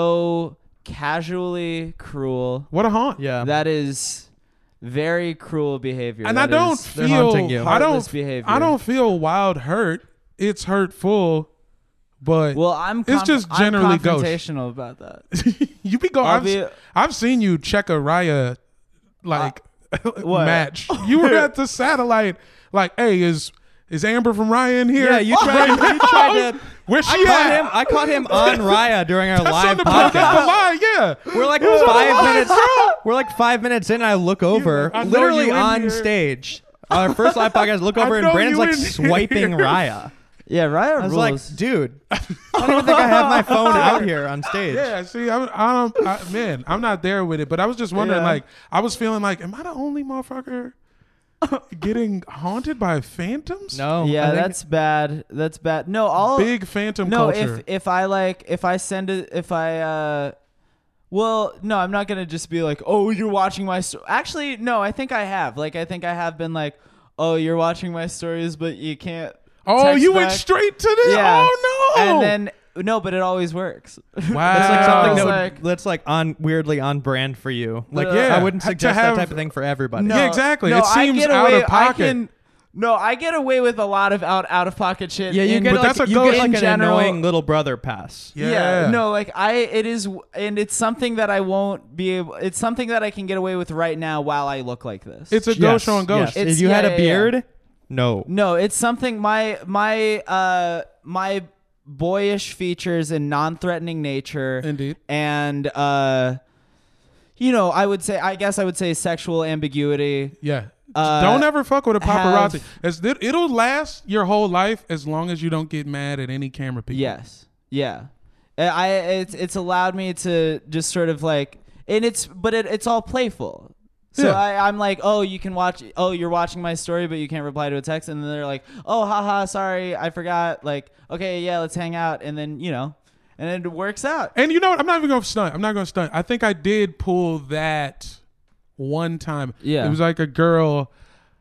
so casually cruel. what a haunt. Yeah. That is very cruel behavior. And That I don't is They're feel. haunting you. I don't. heartless behavior. I don't feel wild hurt. It's hurtful, but Well, I'm. It's just generally I'm ghost. confrontational about that. you be going. I'll I've, be- I've seen you check a Raya like what? match. You were at the satellite. Like, hey, is is Amber from Raya in here? Yeah, you tried. You tried to. Where's she I caught at? him. I caught him on Raya during our That's live on the, that's the podcast. line, yeah. We're like It was on the five line, minutes. bro. We're like five minutes in. And I look over, I know literally you in on here. stage. Our first live podcast. Look I over, and know Brandon's you like in swiping here. Raya. Yeah, Raya I was rules. like, dude, I don't even think I have my phone out here on stage. Yeah, see, I'm, I don't, I, man, I'm not there with it, but I was just wondering, Yeah. like, I was feeling like, am I the only motherfucker getting haunted by phantoms? No. I yeah, think- that's bad. That's bad. No, all Big phantom no. culture. If if I like if I send it if I uh. Well, no, I'm not gonna just be like, "Oh, you're watching my." Sto-. Actually, no, I think I have. Like, I think I have been like, "Oh, you're watching my stories, but you can't." oh, text you went back." straight to this? Yeah. Oh, no. And then no, but it always works. wow. That's like something that It's would, like- that's like on weirdly on brand for you. Like, Uh, yeah, I Yeah, wouldn't to suggest have- that type of thing for everybody. No, Yeah, exactly. No, It I seems get out away, of pocket. I can, no, I get away with a lot of out out of pocket shit. Yeah, you in- get but like that's a you ghost- get like in an general- annoying little brother pass. Yeah. Yeah. no, like I, it is, and it's something that I won't be able. It's something that I can get away with right now while I look like this. It's a Yes, ghost showing ghost. yes. It's- If you yeah, had a yeah, yeah. beard, no. no, it's something my my uh my boyish features and non-threatening nature, Indeed. and uh, you know, I would say, I guess I would say sexual ambiguity. Yeah. Uh, don't ever fuck with a paparazzi. have- As it, it'll last your whole life as long as you don't get mad at any camera people. Yes. Yeah. Uh, I it's it's allowed me to just sort of like, and it's but it, it's all playful. So Yeah. I, I'm like, oh, you can watch. Oh, you're watching my story, but you can't reply to a text. And then they're like, oh, haha, sorry, I forgot. Like, okay, yeah, let's hang out. And then you know, and then it works out. And you know what? I'm not even going to stunt. I'm not going to stunt. I think I did pull that one time. Yeah. It was like a girl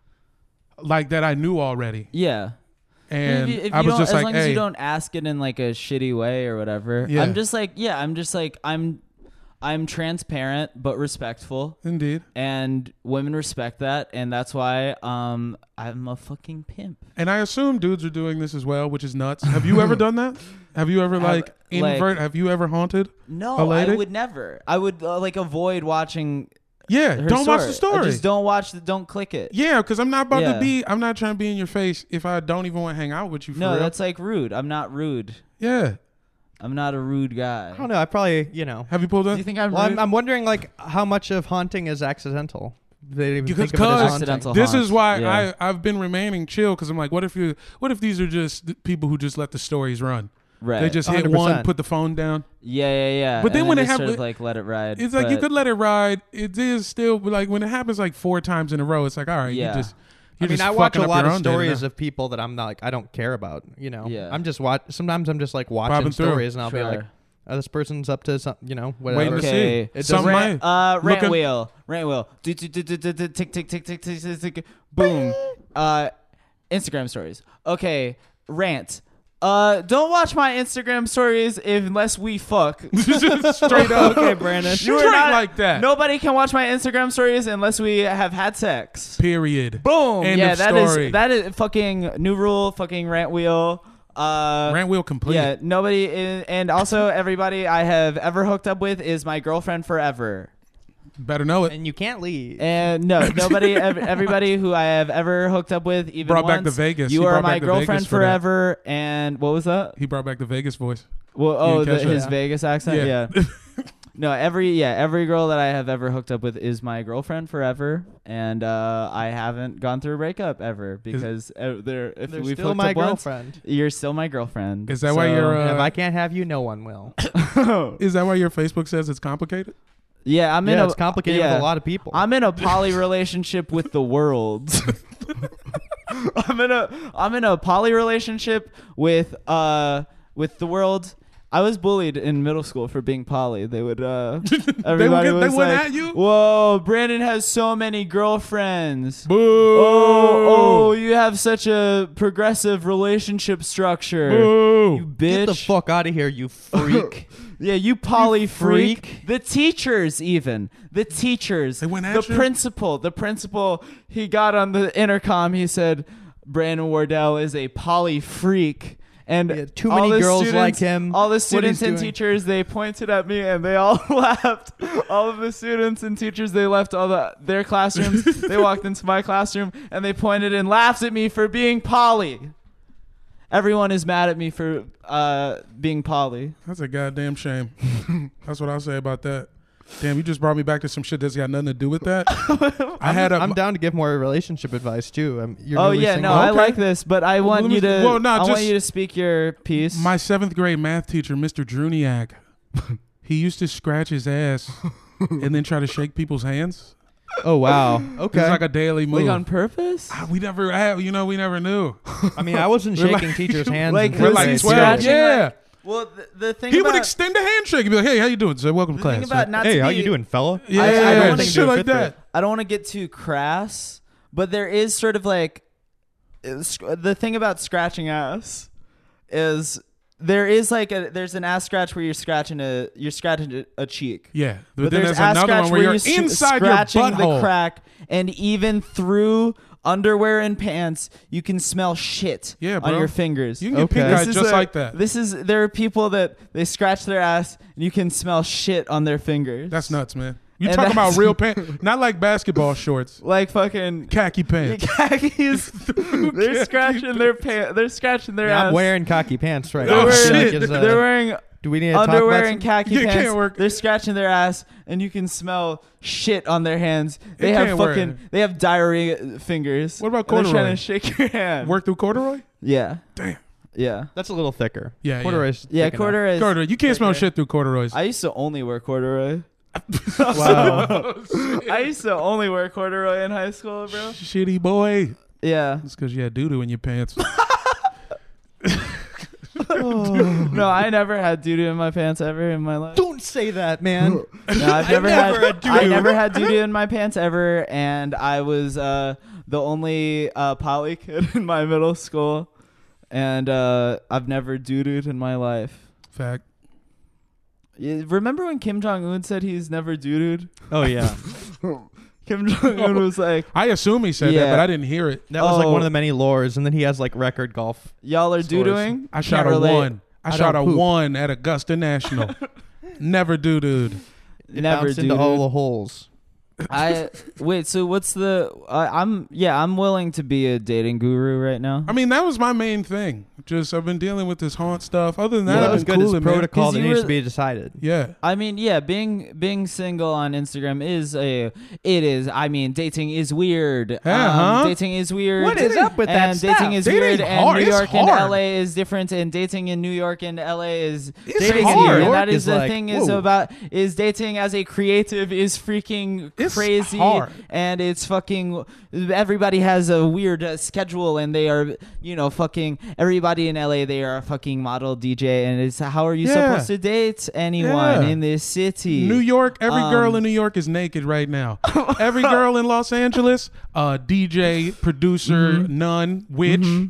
like that I knew already. Yeah. And if you, if I you was don't, just as like, long as hey. you don't ask it in like a shitty way or whatever. Yeah. I'm just like, yeah, I'm just like, I'm, I'm transparent but respectful. Indeed. And women respect that, and that's why um I'm a fucking pimp. And I assume dudes are doing this as well, which is nuts. Have you ever done that? Have you ever Have- like invert? like- have you ever haunted? No, A lady? I would never. I would uh, like avoid watching. Yeah. Her Don't watch story. the story. I just don't watch the. Don't click it. Yeah, because I'm not about Yeah. to be. I'm not trying to be in your face if I don't even want to hang out with you. For No, real. that's like rude. I'm not rude. yeah. I'm not a rude guy. I don't know. I probably, you know. Have you pulled Do that? you think I'm Well, rude? I'm, I'm wondering like how much of haunting is accidental. They didn't even Because- think of it as cause- haunting. Accidental. This haunt. is why Yeah. I I've been remaining chill because I'm like, what if you? What if these are just th- people who just let the stories run? right. They just hit one hundred percent. one, put the phone down. Yeah, yeah, yeah. But then And when it just hap- sort of like let it ride. It's like you but- could let it ride. It is still but like when it happens like four times in a row. It's like all right, Yeah. you just. I You're mean, just I watch a fucking up lot your of own day stories now. of people that I'm not like I don't care about. You know, Yeah. I'm just watch. Sometimes I'm just like watching Bobbing through. stories, and I'll be Sure. like, oh, "This person's up to some, you know, Waiting whatever." to Okay. see. It Some doesn't- might. Uh, rant Looking- wheel, rant wheel. Do, do, do, do, do, do, tick, tick, tick, tick, tick, tick, tick. Boom. Uh, Instagram stories. Okay, rant. Uh, don't watch my Instagram stories if, unless we fuck. Straight up. Okay, Brandon. You are Straight not- like that. Nobody can watch my Instagram stories unless we have had sex. Period. Boom. End yeah, of that is story. that is fucking new rule. Fucking rant wheel. Uh, Rant wheel complete. yeah, nobody, and also everybody I have ever hooked up with is my girlfriend forever. Better know it. And you can't leave. And no, nobody, ev- everybody who I have ever hooked up with, even Brought back once, the Vegas. You He are brought my back the girlfriend Vegas for that. forever. And what was that? He brought back the Vegas voice. Well, You oh, didn't the, catch his that? Vegas accent. Yeah. Yeah. No, every yeah, every girl that I have ever hooked up with is my girlfriend forever, and uh, I haven't gone through a breakup ever because uh, they're if They're we've still hooked my up once, girlfriend. you're still my girlfriend. Is that why you're, And uh, if I can't have you, no one will. Is that why your Facebook says it's complicated? yeah, I'm in yeah, a it's complicated yeah, with a lot of people. I'm in a poly relationship with the world. I'm in a I'm in a poly relationship with uh with the world. I was bullied in middle school for being poly. They would uh everybody get- was they went like, at you? "Whoa, Brandon has so many girlfriends. Boo! Oh, oh, you have such a progressive relationship structure. Boo! You bitch." Get the fuck out of here, you freak. Yeah, you poly You freak. freak. The teachers, even the teachers, They went the at you? principal, the principal. He got on the intercom. He said, "Brandon Wardell is a poly freak." And Yeah, too all many the girls students- like him. All the What students he's and doing. teachers, they pointed at me and they all laughed. All of the students and teachers, they left all the their classrooms. They walked into my classroom and they pointed and laughed at me for being poly. Everyone is mad at me for uh, being poly. That's a goddamn shame. That's what I'll say about that. Damn, you just brought me back to some shit that's got nothing to do with that. I had a. I'm down to give more relationship advice too. I'm, you're Oh newly yeah, single. no, I Okay. like this, but I want let me- you to. well, no, I want just- you to speak your piece. My seventh grade math teacher, Mister Druniak, he used to scratch his ass and then try to shake people's hands. Oh wow. It Okay. was like a daily move. like on purpose. Ah, we never have, you know, we never knew. I mean, I wasn't We're shaking like- teachers' hands. like- in We're We're fifth like grade. twelve. scratching, Yeah. like- Well, the, the thing He about would extend a handshake and be like, hey, how you doing? Say, welcome to the class. thing about not Hey, to how be, you doing, fella? yeah, I- I yeah, don't wanna shit do in like fifth that. I don't want to get too crass, but there is sort of like uh, sc- the thing about scratching ass is there is like a there's an ass scratch where you're scratching a you're scratching a, a cheek. Yeah. But, But then there's there's ass another scratch one where you're s- inside your scratching the butthole. crack, and even through underwear and pants, you can smell shit Yeah, on bro. your fingers. You can get Okay. pink This eye is just a- like that. This is there are people that they scratch their ass and you can smell shit on their fingers. That's nuts, man. You And talking about that's- real pants, not like basketball shorts, like fucking khaki pants. khakis. They're scratching their pants. They're scratching their Yeah, ass. I'm wearing khaki pants right They're now. I Oh, feel wearing, like shit. it's, uh, they're wearing do we need to talk underwear about and some- khaki You can't pants. work- They're scratching their ass, and you can smell shit on their hands. They It have can't work. fucking. They have diarrhea fingers. What about and they're corduroy? trying to shake your hand. Work through corduroy? Yeah. Damn. Yeah. That's a little thicker. Yeah, yeah. Corduroy's Yeah. thick enough. Corduroy. is- Corduroy. You can't smell Okay. shit through corduroys. I used to only wear corduroy. Wow. I used to only wear corduroy in high school, bro. Shitty boy. Yeah. It's because you had doo doo in your pants. No, I never had doo doo in my pants ever in my life. Don't say that, man. No, I've I never, never had, had doo-doo. I never had doo doo in my pants ever, and I was uh, the only uh, poly kid in my middle school, and uh, I've never doo dooed in my life. Fact. You remember when Kim Jong Un said he's never doo dooed? Oh yeah, Kim Jong Un was like, I assume he said that, Yeah. but I didn't hear it. that was like Oh. one of the many lores, and then he has like record golf. "Y'all are Stories. doo dooing." I shot a one. I, I shot a don't poop. one at Augusta National. Never doo dooed. It Never bounced into doo-dooed. all the holes. I wait. So what's the? I I'm yeah. I'm willing to be a dating guru right now. I mean, that was my main thing. Just I've been dealing with this haunt stuff. Other than that, Well, that I've was been good. cool, It's man. protocol 'Cause that you needs were- to be decided. Yeah. I mean, yeah, being being single on Instagram is a it is. I mean, dating is weird. Yeah, um, huh? Dating is weird. What is up with that and stuff? dating is Dating's weird, and hard. New It's York and hard. L A is different, and dating in New York and L A is It's crazy. hard. And that New York is is the like, thing is whoa. about is dating as a creative is freaking It's crazy, hard. and it's fucking. Everybody has a weird uh, schedule, and they are you know fucking everybody in L A. They are a fucking model D J, and it's how are you Yeah. supposed to date anyone Yeah. in this city? New York, every Um, girl in New York is naked right now. Every girl in Los Angeles, uh, D J, producer, Mhm. nun, witch. Mhm.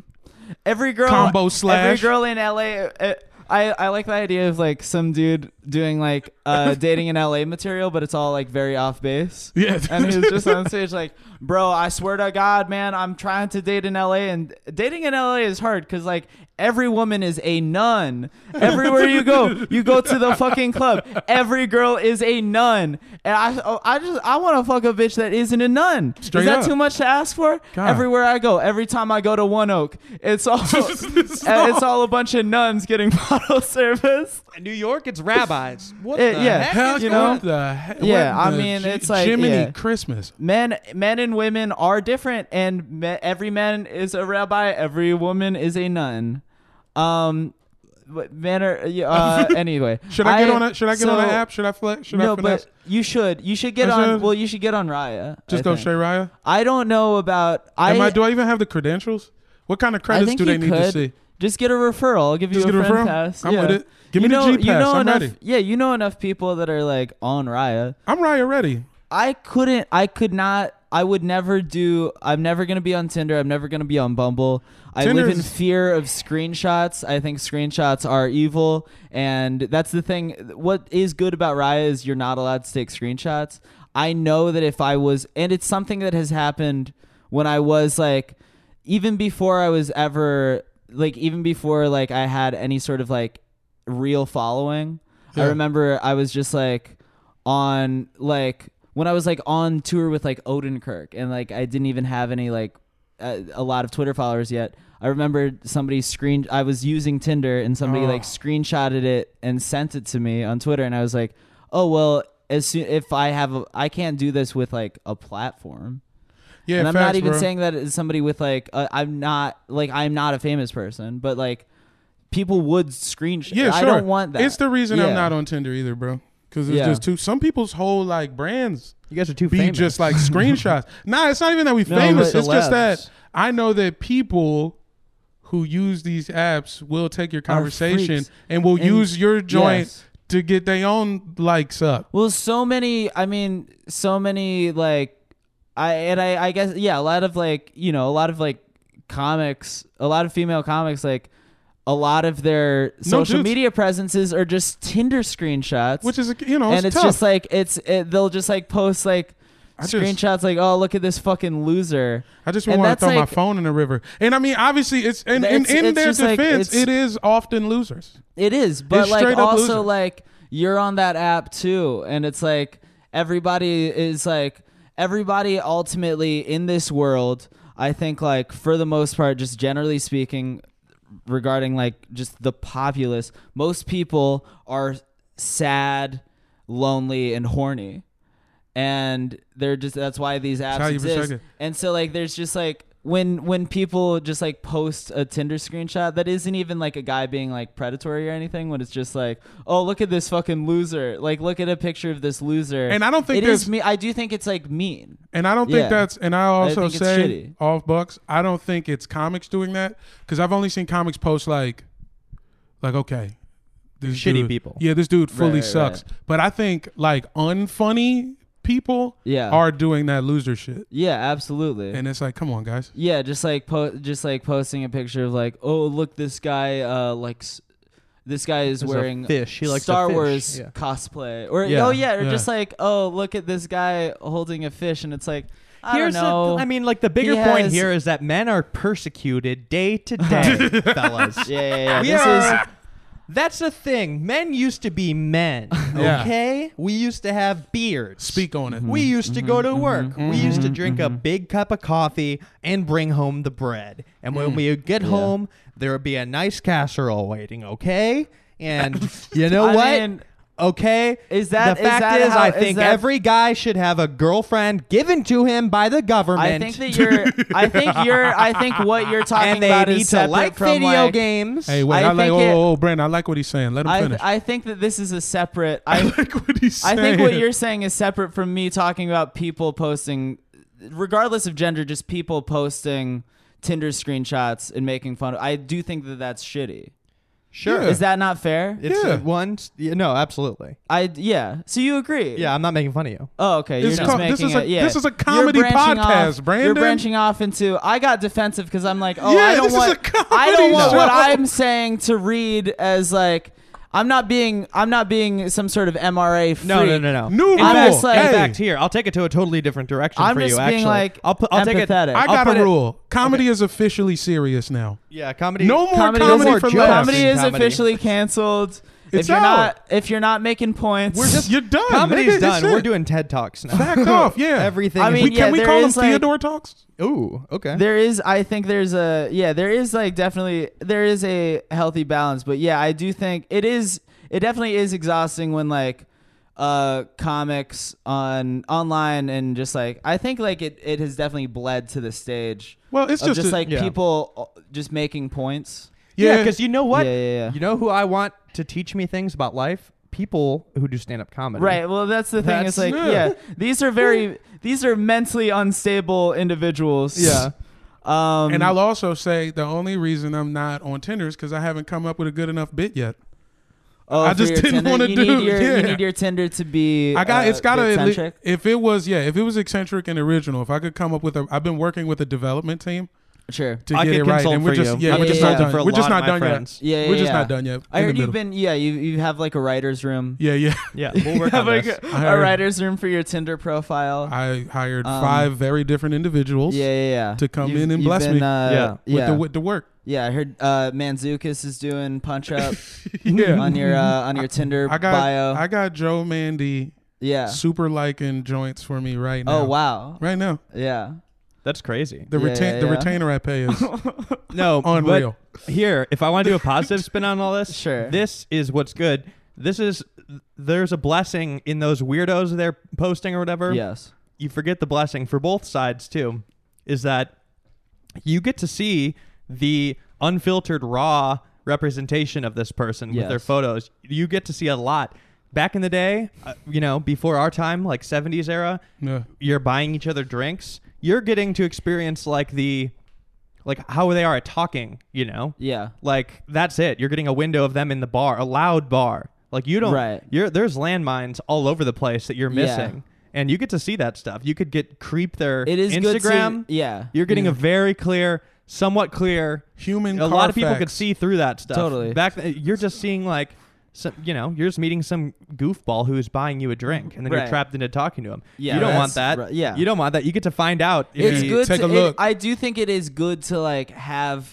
every girl Combo slash. every girl in L A. Uh, I, I like the idea of like some dude doing like uh, dating in L A material, but it's all like very off base. Yeah. And he was just on stage like, bro, I swear to God, man, I'm trying to date in L A, and dating in L A is hard because like every woman is a nun. Everywhere you go, you go to the fucking club, every girl is a nun, and I oh, I just I want to fuck a bitch that isn't a nun. Straight is that up. too much to ask for? God. Everywhere I go, every time I go to One Oak, it's all it's all a bunch of nuns getting bottle service. In New York, it's rabbis. What It- the yeah. heck? Hell, is you going know? what the heck? Yeah, what I the mean, G- it's like, Jiminy yeah. Christmas. Men, men and women are different, and me, every man is a rabbi. Every woman is a nun. Um, but men are. Uh, anyway, Should I get on it? Should I get so- on the app? Should I flex? Should no, I finesse? but you should. You should get I on. should. Well, you should get on Raya. Just I go think. straight Raya. I don't know about. I, Am I? Do I even have the credentials? What kind of I credits think do they you need could. to see? Just get a referral. I'll give you Just a get a friend referral? pass. I'm yeah. with it. Give you me know, the G pass. You know I'm enough, ready. Yeah, you know enough people that are like on Raya. I'm Raya ready. I couldn't. I could not. I would never do. I'm never gonna be on Tinder. I'm never gonna be on Bumble. I live in Tinder's- fear of screenshots. I think screenshots are evil, and that's the thing. What is good about Raya is you're not allowed to take screenshots. I know that if I was, and it's something that has happened when I was like, even before I was ever like, even before like I had any sort of like real following. I Yeah. remember I was just like on like. When I was like on tour with like Odenkirk and like I didn't even have any like uh, a lot of Twitter followers yet. I remember somebody screen I was using Tinder and somebody Oh. like screenshotted it and sent it to me on Twitter, and I was like, "Oh, well, as soon if I have a, I can't do this with like a platform." Yeah, and I'm facts, not even bro. saying that as somebody with like uh, I'm not like I'm not a famous person, but like people would screenshot. Yeah, I sure. don't want that. It's the reason Yeah. I'm not on Tinder either, bro. Because it's Yeah. just too. Some people's whole like brands You guys are too be famous. just like screenshots. Nah, it's not even that we No, famous. but It's just celebs. that I know that people who use these apps will take your conversation freaks. and will And- use your joint yes. to get their own likes up. Well, so many. I mean, so many. Like, I and I. I guess yeah. A lot of like you know a lot of like comics. A lot of female comics like. A lot of their No, social dudes. media presences are just Tinder screenshots, Which is, you know, and it's, it's tough. just like it's. It, they'll just like post like I just- screenshots, like, oh, look at this fucking loser. I just and want to that's throw my like- phone in the river. And I mean, obviously, it's in, in, It's- in it's their just like- defense, it's- it is often losers. It is, but It's like straight up also losers. like you're on that app too, and it's like everybody is like everybody ultimately in this world. I think like for the most part, just generally speaking, regarding like just the populace, most people are sad, lonely, and horny, and they're just that's why these apps how you exist. perspective. And so like there's just like when when people just like post a Tinder screenshot that isn't even like a guy being like predatory or anything, when it's just like, oh, look at this fucking loser, like look at a picture of this loser. And I don't think it there's- is me. I do think it's like mean. And I don't think Yeah. that's, and I also think it's say shitty. off bucks, I don't think it's comics doing that because I've only seen comics post like, like, okay. This Shitty dude- people. Yeah, this dude fully Right, right, sucks. right. But I think like unfunny people Yeah. are doing that loser shit. Yeah, absolutely. And it's like, come on, guys. Yeah, just like po- just like posting a picture of like, oh, look, this guy uh like s- this guy is There's a wearing fish. He likes a Star fish. Wars Yeah. cosplay, or Yeah. oh yeah, or Yeah. just like, oh, look at this guy holding a fish, and it's like, I Here's don't know. the, I mean, like the bigger He point has- here is that men are persecuted day to day, fellas. yeah, yeah, yeah. We This are. is That's the thing. Men used to be men. Yeah. Okay, we used to have beards. Speak on it. We used to go to work. We used to drink a mhm. big cup of coffee and bring home the bread. And when Mm. we would get Yeah. home, there would be a nice casserole waiting. Okay, and you know I what? mean, Okay, is that the is fact that is, how- I is think that- every guy should have a girlfriend given to him by the government. I think that you're. I think you're. I think what you're talking and they about need is to separate like from video like, games. Hey, wait, I I, like, think oh, it- oh, oh, Brandon, I like what he's saying. Let him I, finish. I think that this is a separate. I I like what he's I saying. think what you're saying is separate from me talking about people posting, regardless of gender, just people posting Tinder screenshots and making fun of. I do think that that's shitty. Sure. Yeah. Is that not fair? It's Yeah. uh, one. Yeah, no, absolutely. I yeah. So you agree? Yeah, I'm not making fun of you. Oh, okay. You're It's just called- making this is it. a- Yeah. this is a You're comedy branching podcast, off, Brandon. You're branching off into. I got defensive because I'm like, oh, Yeah, I don't this is want. a comedy I don't want show. what I'm saying to read as like. I'm not being. I'm not being some sort of M R A freak. No, no, no, no. New in rule. fact, just like- in Hey. fact, here I'll take it to a totally different direction I'm for just you. being Actually, like I'll put. I'll take it. empathetic. I I'll got put a it- rule. Comedy is officially serious now. Yeah, comedy. No more Comedy, comedy, is, for jokes. laughs. comedy is Comedy. officially canceled. It's if you're out. not, if you're not making points, We're just you're done. Comedy's nigga. That's done. We're it. doing TED Talks now. Back off. Yeah. Everything. I is- mean, we, yeah, can we there call them is, like- Theodore talks? Ooh, okay. There is, I think there's a, yeah, there is like definitely, there is a healthy balance. But yeah, I do think it is, it definitely is exhausting when like uh, comics on online and just like, I think like it, it has definitely bled to the stage Well, it's of just, just a- like yeah. people just making points. yeah, yeah. because you know what? Yeah, yeah, yeah. You know who I want to teach me things about life? People who do stand-up comedy. Right. Well, that's the thing. That's- It's like, yeah. yeah, these are very, these are mentally unstable individuals. Yeah. Um, and I'll also say the only reason I'm not on Tinder is because I haven't come up with a good enough bit yet. oh, I for just your didn't Tinder, wanna you do- Need your, yeah. You need your Tinder to be. I got uh, it's got to eccentric. if it was yeah if it was eccentric and original, if I could come up with a I've been working with a development team Sure. to I get could it right, consult and we're for just you. yeah I'm we're a just not consultant done. for a We're just lot not of done my yet. friends. Yeah, yeah, We're just yeah. not done yet. I in heard the you've middle. been. Yeah, you you have like a writer's room. Yeah, yeah. Yeah, we'll work You have on like this. a, I a heard- writer's room for your Tinder profile. I hired Um, five very different individuals yeah, yeah, yeah. to come You've- in and you've bless been, me. Uh, Yeah. with yeah, the with the work. yeah. I heard uh, Manzukis is doing punch up Yeah. on your uh, on your Tinder I got bio. I got Joe Mandy yeah. super liking joints for me right now. Oh wow. Right now. Yeah. That's crazy. The Yeah, retain yeah, the yeah. retainer I pay is No, unreal. But here, if I want to do a positive spin on all this, Sure. this is what's good. This is there's a blessing in those weirdos they're posting or whatever. Yes. You forget the blessing for both sides too, is that you get to see the unfiltered raw representation of this person with their Yes. photos. You get to see a lot. Back in the day, uh, you know, before our time, like seventies era, Yeah. you're buying each other drinks. You're getting to experience like the, like how they are at talking, you know? Yeah. Like that's it. You're getting a window of them in the bar, a loud bar. Like you don't, Right. you're, there's landmines all over the place that you're Yeah. missing. And you get to see that stuff. You could get creep their It is Instagram. good to, yeah. You're getting Yeah. a very clear, somewhat clear. Human A lot of people Carfax. could see through that stuff. Totally. Back then, you're just seeing like, some, you know, you're just meeting some goofball who's buying you a drink, and then Right. you're trapped into talking to him. Yeah, you don't want that's that. right, yeah. You don't want that. You get to find out. if It's you- good take to a look. It, I do think it is good to like have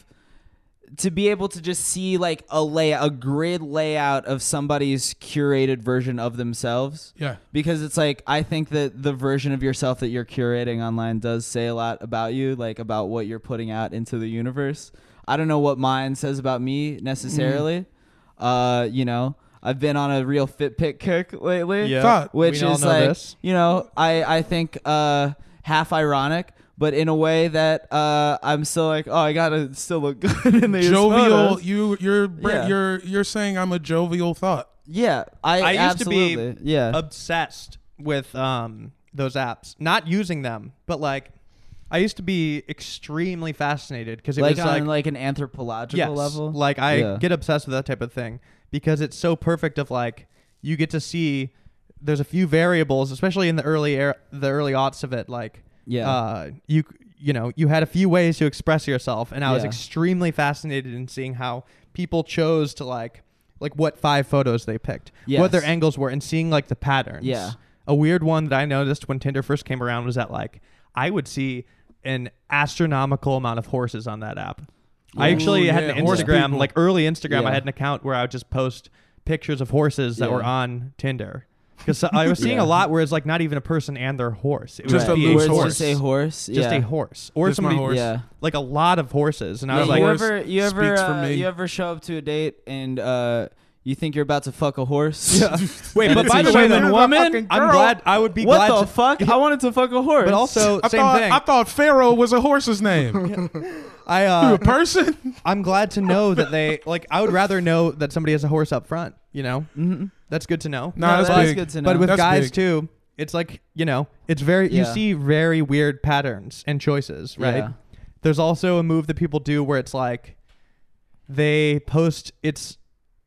to be able to just see like a lay a grid layout of somebody's curated version of themselves. Yeah. Because it's like I think that the version of yourself that you're curating online does say a lot about you, like about what you're putting out into the universe. I don't know what mine says about me necessarily. Uh, you know, I've been on a real fit pick kick lately. yeah, Thought. Which we all is know like, this. you know, I, I think uh, half ironic, but in a way that uh, I'm still like, oh, I gotta still look good in these Jovial. photos. You you're br- Yeah. you're you're saying I'm a jovial thought. Yeah, I, I used to be absolutely, yeah, obsessed with um those apps, not using them, but like I used to be extremely fascinated because it like was on like, like an anthropological yes, level. like I Yeah. get obsessed with that type of thing because it's so perfect. Of like you get to see there's a few variables, especially in the early era, the early aughts of it. Like Yeah. uh, you you know you had a few ways to express yourself, and I was Yeah. extremely fascinated in seeing how people chose to like like what five photos they picked, what their Yes. angles were, and seeing like the patterns. Yeah. A weird one that I noticed when Tinder first came around was that like I would see an astronomical amount of horses on that app. I Ooh, actually had yeah, an horse Instagram, people. like early Instagram, Yeah. I had an account where I would just post pictures of horses that Yeah. were on Tinder. Because I was seeing Yeah. a lot where it's like not even a person and their horse. It Just would a be loose Where it's horse. just a horse. Just yeah. a horse. Or Just my somebody, horse. Yeah. like a lot of horses. And I Yeah, was you like, horse ever you ever speaks for uh, me. you ever show up to a date and uh, you think you're about to fuck a horse? wait, And but it's by a the way, human then, woman? I'm glad, I would be What glad the to, fuck? I wanted to fuck a horse. but also, I same thought thing. I thought Pharaoh was a horse's name. I, You uh, a person? I'm glad to know that they, like, I would rather know that somebody has a horse up front, you know? Mhm. That's good to know. Nah, No, that's that is big. good to know. But with That's guys big. too, it's like, you know, it's very, you Yeah. see very weird patterns and choices, right? Yeah. There's also a move that people do where it's like they post, it's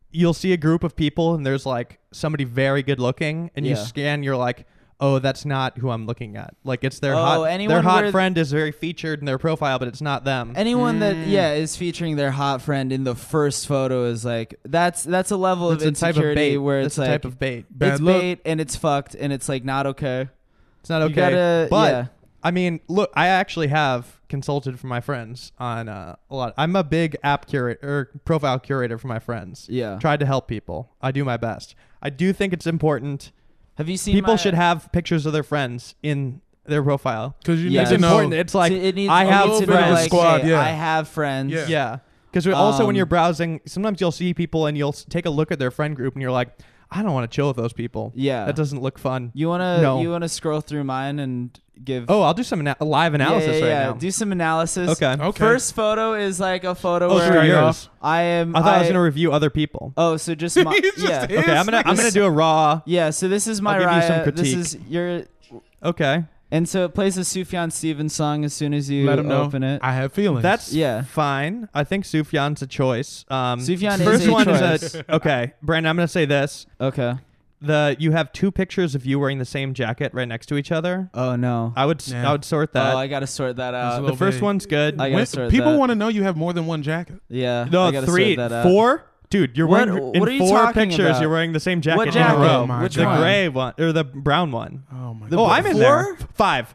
you'll see a group of people and there's like somebody very good looking, and you Yeah. scan, you're like, oh, that's not who I'm looking at. Like it's their Oh, hot, anyone their hot where- friend is very featured in their profile, but it's not them. Anyone that Mm. yeah is featuring their hot friend in the first photo is like that's that's a level That's of a type of insecurity bait. where That's it's a like type of bait. Bad it's look. bait and it's fucked and it's like not okay. It's not You okay. gotta- but yeah. I mean, look, I actually have consulted for my friends on uh, a lot. I'm a big app curator or profile curator for my friends. Yeah. Tried to help people. I do my best. I do think it's important. Have you seen People my- should have pictures of their friends in their profile. Because you Yeah. need It's to know. important. It's like So it needs, I it have needs to be friends. like, Squad, hey, yeah. I have friends. Yeah. yeah. Because also when Um, you're browsing, sometimes you'll see people and you'll s- take a look at their friend group and you're like, I don't want to chill with those people. Yeah. That doesn't look fun. You wanna No. you wanna scroll through mine and give Oh, I'll do some ana- live analysis yeah, yeah, right yeah. now. Do some analysis. Okay. Okay. First photo is like a photo Oh, where so Right yours. off. I am. I thought I, was gonna review other people. Oh, so just my It's just yeah. his. Okay, I'm gonna I'm gonna do a raw. Yeah, so this is my I'll give you some Raya. This critique. is your Okay, and so it plays a Sufjan Stevens song as soon as you Let him know. open it. I have feelings. that's Yeah. fine. I think Sufjan's a choice. Um, Sufjan is first a one choice. is a okay. Brandon, I'm gonna say this. Okay. The you have two pictures of you wearing the same jacket right next to each other. Oh no. I would s Yeah. I would sort that. Oh, I gotta sort that That's a out. little the first big. one's good. I gotta When- sort people that. want to know you have more than one jacket. Yeah. I no, gotta three, sort that out. four. Dude, you're What- wearing what in are you four talking pictures. about? You're wearing the same jacket What in jacket? a row. Oh my Which the one? gray one or the brown one. Oh my The oh, god. I'm in four? there. Five.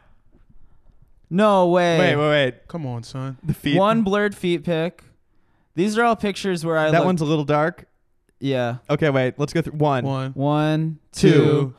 No way. Wait, wait, wait. Come on, son. The feet. One blurred feet pic. These are all pictures where I that look, one's a little dark. yeah. Okay, wait. Let's go through one, One. One, Two. two.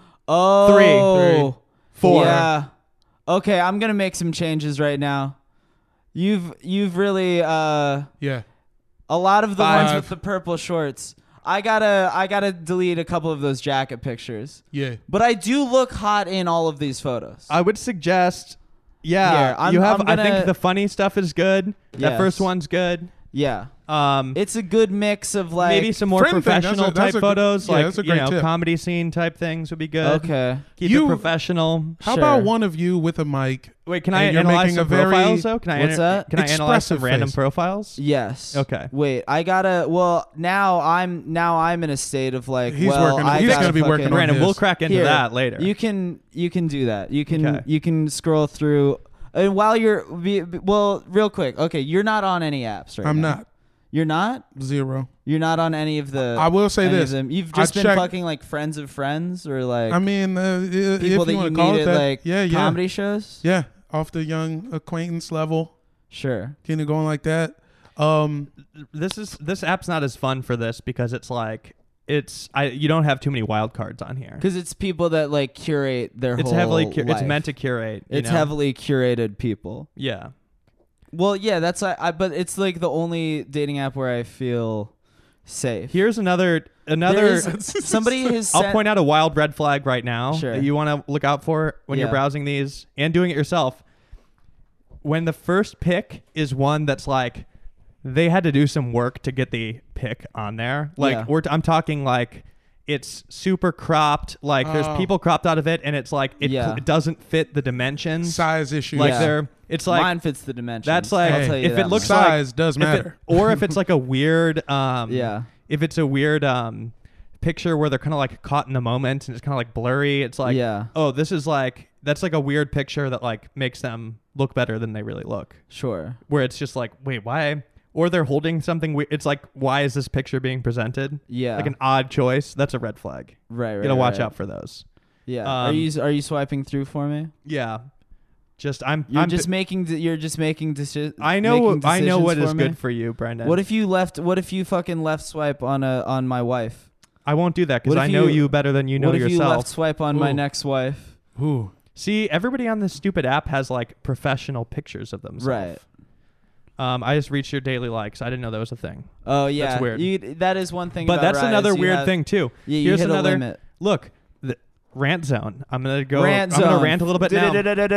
Oh. Three. four. Yeah. Okay, I'm gonna make some changes right now. You've you've really uh Yeah. a lot of the Five. ones with the purple shorts. I gotta I gotta delete a couple of those jacket pictures. Yeah. But I do look hot in all of these photos. I would suggest. Yeah, Here, I'm- you have. I'm I gonna- think the funny stuff is good. That Yes. first one's good. yeah. Um, It's a good mix of like maybe some more Friend thing, that's a- professional that's type a good- photos, yeah, like that's a you great know, tip. comedy scene type things would be good. Okay. Keep You- it professional. How Sure. about one of you with a mic? Wait, can And I you're analyze making some a very- profiles though? Can I? What's that? Can I analyze some Expressive random face. profiles? Yes. Okay. Wait, I gotta. Well, now I'm now I'm in a state of like. He's well, working on- I he's gotta gonna be working fucking- on Brandon, his. we'll crack into Here, that later. You can you can do that. You can Okay. you can scroll through. And while you're be- be- well, real quick. Okay, you're not on any apps right I'm now. not. You're not. Zero. You're not on any of the. I will say any of this. them. You've I just been checked- fucking like friends of friends or like I mean, uh, if people you that you want to call meet it at that. like yeah, yeah. comedy shows. Yeah. Off the young acquaintance level. Sure. Kind of going like that. Um, this is this app's not as fun for this because it's like it's I you don't have too many wild cards on here. Because it's people that like curate their It's whole heavily cu- it's life. meant to curate. you It's know? heavily curated people. Yeah. Well, yeah, that's I, I. But it's like the only dating app where I feel safe. Here's another There another. is- somebody has. I'll sent- point out a wild red flag right now Sure. that you want to look out for when you're Yeah. browsing these and doing it yourself. When the first pick is one that's like they had to do some work to get the pick on there. Like Yeah. we're t- I'm talking like it's super cropped. Like there's Oh. people cropped out of it, and it's like it, Yeah. it doesn't fit the dimensions. size issues. Like Yeah. they're it's like Mine fits the dimensions. that's like I'll tell you if that it looks much. like size does if it- matter. or if it's like a weird um Yeah. if it's a weird um picture where they're kind of like caught in the moment and it's kind of like blurry, it's like Yeah. oh, this is like that's like a weird picture that like makes them look better than they really look, Sure. where it's just like wait, why, or they're holding something we- it's like why is this picture being presented, Yeah. like an odd choice. That's a red flag. right. Right. You gotta watch right. out for those. Yeah. are Um, you are you swiping through for me? Yeah, just I'm You're I'm just making. De- you're just making decisions. I know I know what is good for you, Brendan. What if you left? What if you fucking left swipe on a on my wife? I won't do that because What I if know you- you better than you know what if you yourself. left swipe on my Ooh. next wife? Ooh. See, everybody on this stupid app has like professional pictures of themselves. Right. Um, I just reached your daily likes. I didn't know that was a thing. Oh yeah, That's weird. You, that is one thing. But about that's Raya, another is you weird have- thing too. Yeah, you Here's hit another a limit. look. The rant zone. I'm gonna go. Rant I'm gonna zone. rant a little bit now.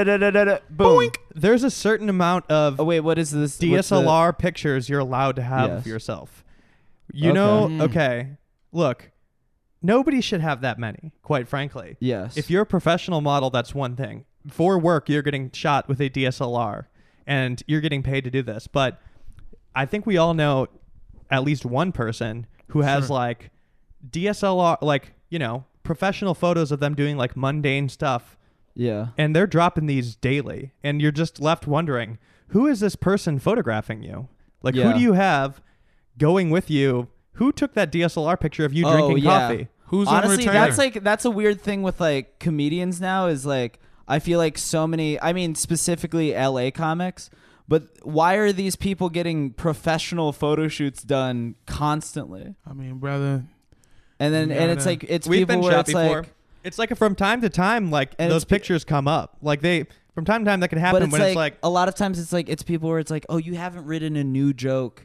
Boom. There's a certain amount of Oh wait, what is this? D What's S L R pictures you're allowed to have Yes. of yourself. You Okay. know, Mm. okay. Look, nobody should have that many, quite frankly. The, yes. If you're a professional model, that's one thing. For work, you're getting shot with a D S L R and you're getting paid to do this. But I think we all know at least one person who has Sure. like D S L R, like, you know, professional photos of them doing like mundane stuff. Yeah. And they're dropping these daily. And you're just left wondering, who is this person photographing you? Like, Yeah. who do you have going with you? Who took that D S L R picture of you Oh, drinking yeah. coffee? Who's on Honestly, retainer? that's like that's a weird thing with like comedians now is like I feel like so many I mean specifically L A comics, but why are these people getting professional photo shoots done constantly? I mean, brother. And then You and it's gotta- like it's We've people been where shot it's before. like It's like from time to time, like And those it's pe- pictures come up. Like they, from time to time, that can happen but it's when like, it's like, a lot of times it's like it's people where it's like, oh, you haven't written a new joke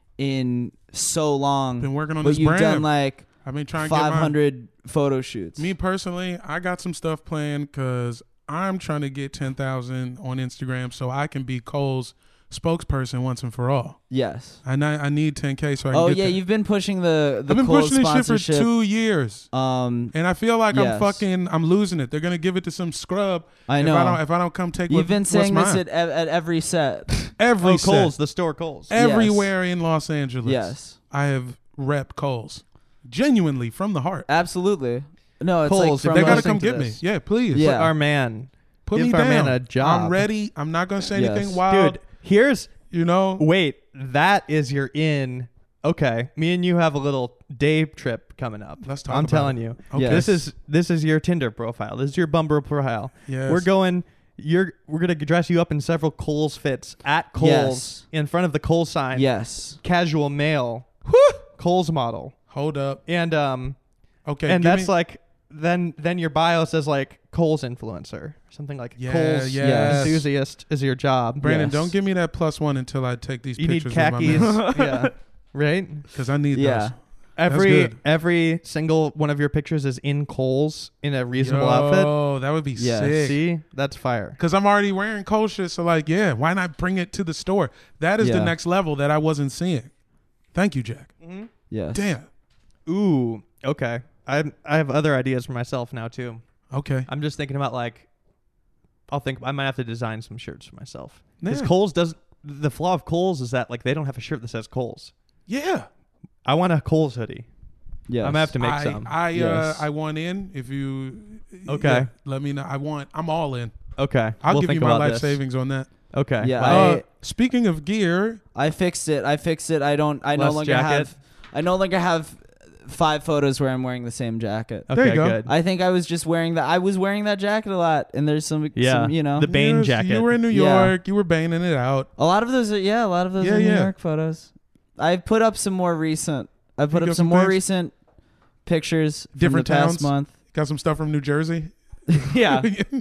in so long, Been working on but this you've brand. done like I've been trying to get five my, hundred photo shoots. Me personally, I got some stuff planned because I'm trying to get ten thousand on Instagram so I can be Cole's spokesperson once and for all. Yes. And I, I need ten K so I can Oh get yeah, that. you've been pushing the the I've been Kohl's pushing this shit for sponsorship. two years. Um, And I feel like Yes. I'm fucking, I'm losing it. They're going to give it to some scrub I if know. I don't, if I don't come take You've what, been what's saying this mine. at, at at every set. Every oh, set. Kohl's, the store Kohl's. Everywhere in Los Angeles. Yes, I have rep Kohl's. Genuinely, from the heart. absolutely. No, it's Kohl's, like if from They I'm a- got to listening come to get this. me. Yeah, please. Yeah. Our man. Put Give me our down. man a job. I'm ready. I'm not going to say Yes. anything wild. Dude, here's, You know? wait, that is your in. Okay. Me and you have a little day trip coming up. Let's talk I'm about telling it. you. Okay. Yes. This is, this is your Tinder profile. This is your Bumble profile. Yes. We're going, you're, we're going to dress you up in several Kohl's fits at Kohl's Yes. in front of the Kohl's sign. yes. Casual male. Kohl's model. Hold up. And, um, Okay. and give that's me- like, then then your bio says like Kohl's influencer, something like Yeah, Kohl's yes. enthusiast is your job. Brandon, Yes. don't give me that plus one until I take these You need pictures khakis, of my yeah, right. because I need Yeah. those. Every good. every single one of your pictures is in Kohl's in a reasonable outfit. Oh, that would be Yes. sick. See, that's fire. Because I'm already wearing Cole shit, so like, yeah, why not bring it to the store? That is the Yeah. next level that I wasn't seeing. Thank you, Jack. Yes. Damn. Ooh, okay. I I have other ideas for myself now too. Okay. I'm just thinking about like, I'll think I might have to design some shirts for myself. Because Yeah. Kohl's does the flaw of Kohl's is that like they don't have a shirt that says Kohl's. Yeah. I want a Kohl's hoodie. Yes. I'm gonna have to make I, some. I, Yes. uh, I want in. If you, Okay. yeah, let me know. I want. I'm all in. Okay, I'll we'll give think you my about life this. savings on that. Okay, Yeah, Wow. Uh, speaking of gear, I fixed it. I fixed it. I don't. I no Less longer jacket? have. I no longer have five photos where I'm wearing the same jacket. okay, There you go. good. I think I was just wearing that. I was wearing that jacket a lot, and there's some. Yeah. some, you know. The Bane you, jacket. You were in New Yeah. York. You were baning it out. a lot of those are yeah. A lot of those Yeah, are New yeah. York photos. I put up some more recent. I put You up got some some more pics? recent pictures Different from the past towns? month. Got some stuff from New Jersey. yeah,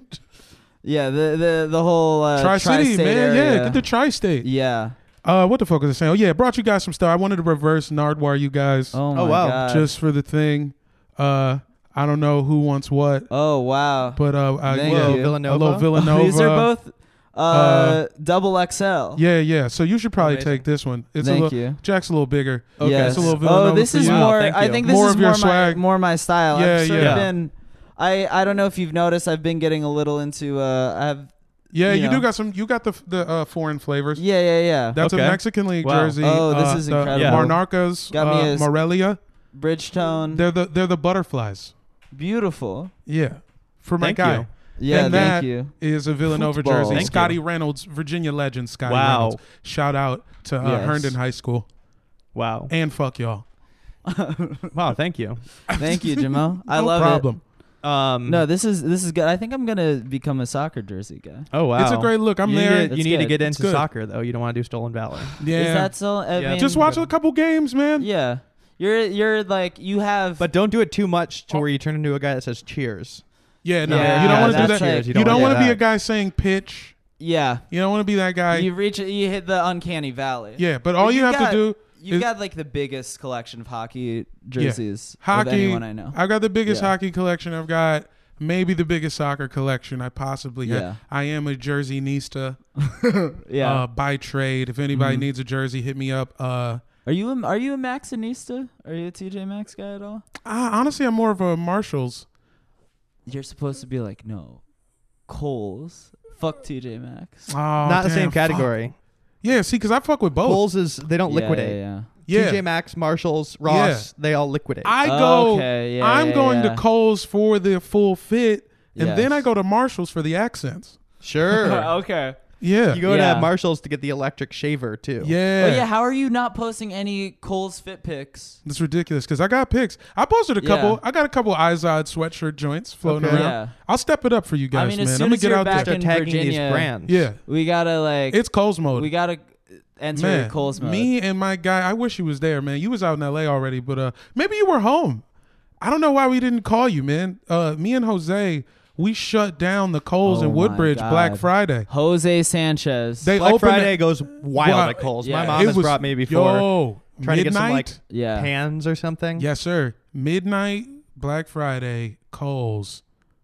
Yeah, the the the whole uh, Tri-City, tri-state man. area. Yeah, get the tri-state. Yeah. Uh, what the fuck was I saying? Oh yeah, brought you guys some stuff. I wanted to reverse Nardwar you guys Oh my Oh, wow. god. just for the thing. Uh, I don't know who wants what, oh wow. but uh, I, Thank yeah, you. Villanova. a little Villanova. These are both uh, Uh, double X L. Yeah, yeah. So you should probably Amazing. take this one. It's Thank a little. you. Jack's a little bigger. Okay. Yes. It's a little oh, Villanova this for is you. Wow, more. thank I you. think this More is of your more my swag. more my style. Yeah, I've sort yeah. of been. I I don't know if you've noticed. I've been getting a little into. Uh, I have. Yeah, you you, do know. got some. You got the the uh, foreign flavors. Yeah, yeah, yeah. That's Okay. a Mexican League Wow. jersey. Oh, this uh, is the incredible. Monarcas, Got me uh, a- Morelia. Bridgetone. They're the they're the butterflies. Beautiful. Yeah, for my Thank guy. you. Yeah, And thank that you. is a Villanova Football. jersey. Thank Scotty you. Reynolds, Virginia legend. Scotty Wow. Reynolds. Shout out to uh, Yes. Herndon High School Wow, and fuck y'all. wow, thank you. Thank you, Jamal. I no love problem. Um, it. No, this is this is good. I think I'm gonna become a soccer jersey guy. oh wow, It's a great look. I'm you there. Need to, That's you need to good. get It's into good. soccer though. You don't want to do stolen valor. Yeah. Is that so? I Yeah. mean, Just watch a couple games, man. Yeah, you're you're like you have. But don't do it too much to where you turn into a guy that says cheers. Yeah, no, Yeah, you don't want to do that's that. like- Cheers, you you don't, don't want wanna to do be a that. guy saying pitch. yeah, You don't want to be that guy. you reach you hit the uncanny valley. yeah, but all But you you have got- to do. You've is- got like the biggest collection of hockey jerseys of Hockey. anyone I know. I've got the biggest Yeah. hockey collection. I've got maybe the biggest soccer collection I possibly Yeah. have. I am a jersey nista Yeah. uh, by trade. If anybody Mhm. needs a jersey, hit me up. Uh, Are you a, are you a Maxinista? Are you a T J Maxx guy at all? I, honestly, I'm more of a Marshalls. You're supposed to be like, no, Kohl's. Fuck T J Maxx. Oh, Not the damn, same fuck. category. Yeah, see, because I fuck with both. Kohl's is they don't Yeah, liquidate. Yeah, Yeah. T J Maxx, Marshalls, Ross, they all liquidate. I go. Okay, yeah, I'm yeah, going yeah. to Kohl's for the full fit, and then I Yes. go to Marshalls for the accents. sure. okay. Yeah. You go Yeah. to Marshalls to get the electric shaver too. yeah. Oh yeah, how are you not posting any Kohl's fit pics? That's ridiculous because I got pics. I posted a couple. Yeah. I got a couple Izod sweatshirt joints floating Okay. around. Yeah. I'll step it up for you guys, I mean, as man. soon I'm gonna as get you're out back there. Start in tagging Virginia, these brands. Yeah. We gotta like It's Kohl's mode. we gotta enter Man, Kohl's mode. me and my guy, I wish he was there, man. You was out in L A already, but uh, maybe you were home. I don't know why we didn't call you, man. Uh, me and Jose, we shut down the Kohl's Oh in my Woodbridge God. Black Friday. Jose Sanchez. They Black opened Friday it- goes wild Wow. at Kohl's. Yeah. My mom It has was- brought me before. Yo, trying to get some midnight? like yeah. pans or something. Yes, sir. Midnight Black Friday Kohl's.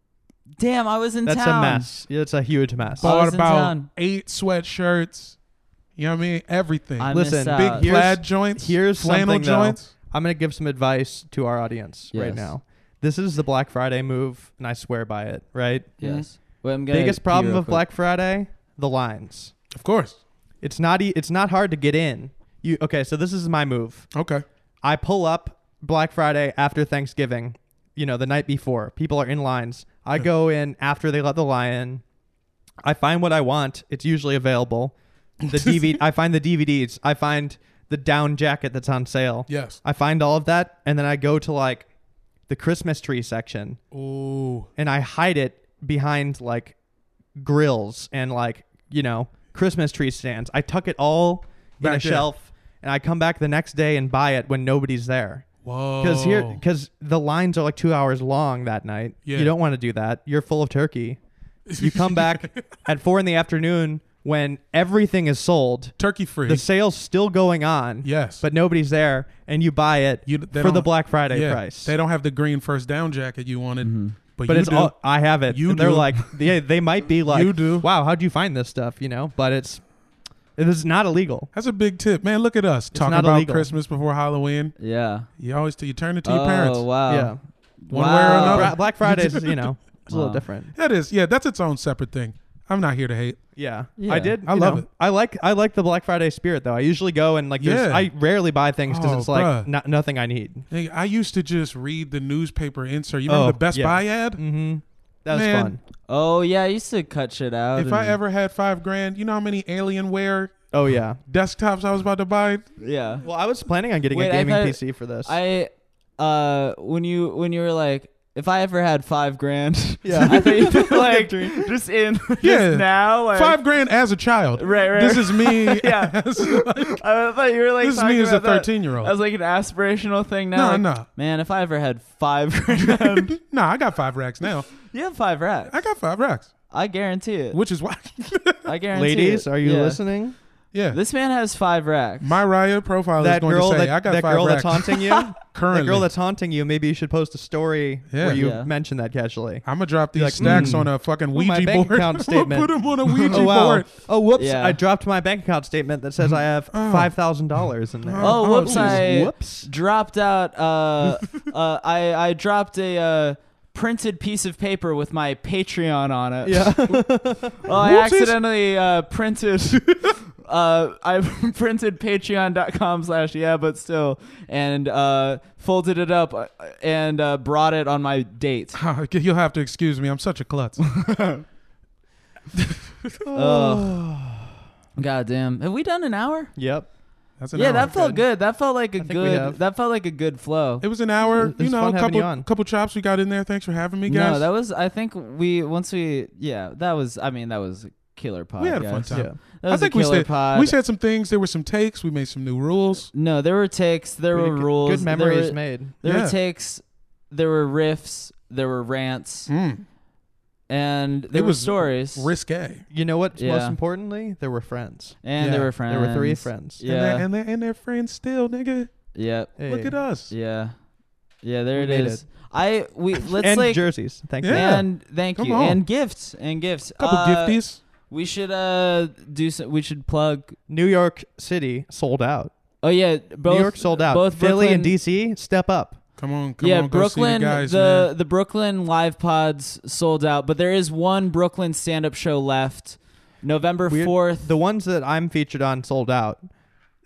Damn, I was in That's town. a mess. It's a huge mess. I Bought was in about town. eight sweatshirts. You know what I mean? Everything. I Listen, missed big out. Big Here's- plaid joints. here's flannel something, though. joints. I'm gonna give some advice to our audience right Yes. now. This is the Black Friday move, and I swear by it. Right? Yes. Wait, I'm gonna Biggest pee problem real of quick. Black Friday: the lines. Of course. It's not. E- it's not hard to get in. You okay? So this is my move. Okay. I pull up Black Friday after Thanksgiving, you know, the night before. People are in lines. I go in after they let the lion. I find what I want. It's usually available. The D V D. I find the D V Ds. I find the down jacket that's on sale. Yes. I find all of that, and then I go to like the Christmas tree section, Ooh. and I hide it behind like grills and like, you know, Christmas tree stands. I tuck it all in Back a there. shelf, and I come back the next day and buy it when nobody's there. Whoa. Because here, because the lines are like two hours long that night. Yeah. You don't want to do that. You're full of turkey. You come back at four in the afternoon when everything is sold. turkey free. The sale's still going on. Yes. But nobody's there, and you buy it You- they for the don't- Black Friday yeah, price. They don't have the green first down jacket you wanted, Mm-hmm. but, but you it's do. all I have it. You and they're do. like, yeah, they might be like, You do. wow, how'd you find this stuff? You know, but it's it is not illegal. That's a big tip, man. Look at us talking not about illegal. Christmas before Halloween. Yeah. You always you turn it to your Oh parents. wow. Yeah, One way or Wow. another. Bra- Black Friday is you know it's a Wow. little different. That is, yeah, that's its own separate thing. I'm not here to hate. Yeah. Yeah. I did. I you love know, it. I like I like the Black Friday spirit though. I usually go and like there's Yeah. I rarely buy things because Oh, it's like bruh. no, nothing I need. Hey, I used to just read the newspaper insert. You remember Oh, the Best yeah. Buy ad? Mm-hmm. That was Man. fun. Oh yeah, I used to cut shit out. If I and- ever had five grand, you know how many Alienware Oh yeah. desktops I was about to buy? yeah. Well, I was planning on getting Wait, a I gaming thought- P C for this. I uh when you when you were like, if I ever had five grand, Yeah. I thought you meant, like just in just Yeah. now, like Five grand as a child. Right, right. This is me. Yeah. as, like, I thought you were like this is talking me as a about that thirteen year old. as like an aspirational thing now. No, like, no. Man, if I ever had five grand, No, I got five racks now. you have five racks. I got five racks, I guarantee it. which is why. I guarantee Ladies, it. are you Yeah. listening? Yeah. This man has five racks. My Raya profile That is going girl to say, that, I got that five girl racks. that's haunting you. That Currently. girl that's haunting you. Maybe you should post a story Yeah. where you Yeah. mention that casually. I'm going to drop these Like, stacks mm, on a fucking oh, Ouija my bank board. account I'm statement. Put them on a Ouija Oh wow! board. Oh whoops! Yeah. I dropped my bank account statement that says I have Oh. five thousand dollars in there. Oh, Oh, whoops! geez. I Whoops! dropped out. Uh, uh, I I dropped a uh, printed piece of paper with my Patreon on it. Yeah. Oh, I Whoopsies. accidentally uh, printed. uh, I printed Patreon.com slash yeah, but still, and uh, folded it up uh, and uh, brought it on my date. You'll have to excuse me. I'm such a klutz. Ugh. God damn! Have we done an hour? Yep. That's an Yeah, hour. that felt Good. good. That felt like a I think we good. have. That felt like a good flow. It was an hour. It You was know, fun a having you couple on. couple chops we got in there. Thanks for having me, guys. No, that was. I think we once we yeah that was. I mean that was a killer podcast. We had a fun time. Yeah. That I was think a we killer said pod. we said some things. There were some takes. We made some new rules. no, there were takes. There Pretty were good- rules. Good memories There were, made. there Yeah. were takes. There were riffs. There were rants, Mm. and there It were was stories. Risque. You know what? Most Yeah. importantly, there were friends. and Yeah. there were friends. There were three friends. And Yeah. they're, and, they're, and they're friends still, nigga. Yep. Hey. Look at us. Yeah. Yeah. There We it made is. I we let's and like jerseys. Thank you. Yeah. and thank Come you on. and gifts and gifts. Couple Uh, gifties. We should uh do some. We should plug. New York City sold out. Oh yeah, both New York sold out. Both Philly Brooklyn, and D C, step up. Come on, come yeah, on, go Brooklyn. see the guys, the man. the Brooklyn live pods sold out, but there is one Brooklyn stand up show left, November Weird- fourth. The ones that I'm featured on sold out.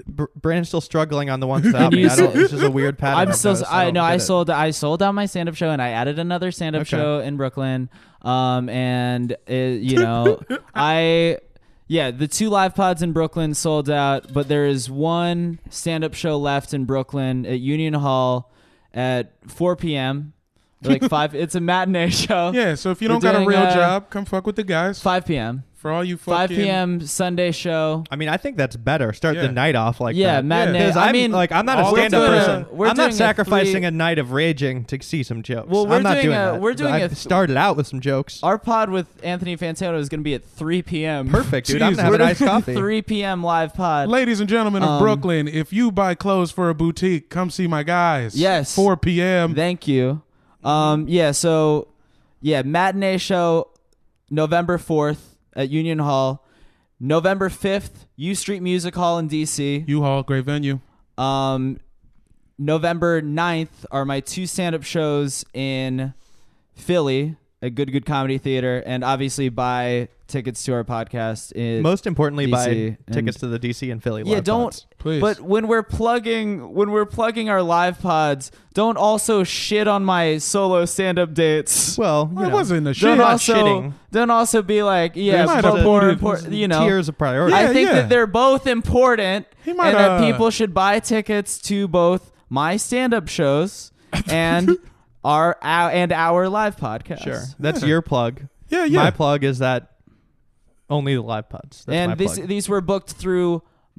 Br- Brandon's still struggling on the ones without And me. you I don't, s- it's just a weird pattern. I'm I've still. noticed. I don't know. I get it. sold. I sold out my stand-up show, and I added another stand-up Okay. show in Brooklyn. Um, and it, you know, I. Yeah, the two live pods in Brooklyn sold out, but there is one stand-up show left in Brooklyn at Union Hall at four p.m. Like five. It's a matinee show. Yeah, so if you We're don't got a doing, real uh, job, come fuck with the guys. five p.m. For all you five fucking p.m. Sunday show. I mean, I think that's better. Start Yeah. the night off like Yeah, that. matinee. Because I I'm mean, like I'm not a all stand-up we're doing a- person. we're I'm doing not a sacrificing three- a night of raging to see some jokes. Well, we're I'm not doing doing a- that. we're doing I a th- started out with some jokes. Our pod with Anthony Fantano is going to be at three p.m. Perfect, dude. I'm Jesus. gonna have We're a nice doing coffee. three p.m. live pod. Ladies and gentlemen of Um, Brooklyn, if you buy clothes for a boutique, come see my guys. Yes. four p.m. Thank you. Um, yeah, so, yeah, matinee show November fourth at Union Hall. November fifth, U Street Music Hall in D C. U-Haul, great venue. Um, November ninth are my two stand-up shows in Philly at Good Good Comedy Theater, and obviously buy tickets to our podcast. In, Most importantly, D buy C tickets and- to the D C and Philly. yeah, live don't. pods. Please. But when we're plugging when we're plugging our live pods, don't also shit on my solo stand-up dates. Well, you Well, it know, wasn't a they're shit. Don't not also shitting. don't also be like, yeah, might but have more put it- important. You know, tiers of priority. Yeah, I think yeah. that they're both important, He might, and that uh, people should buy tickets to both my stand-up shows and our, our and our live podcast. Sure, that's Yeah. your plug. Yeah, yeah. My plug is that only the live pods. That's my and these plug. these were booked through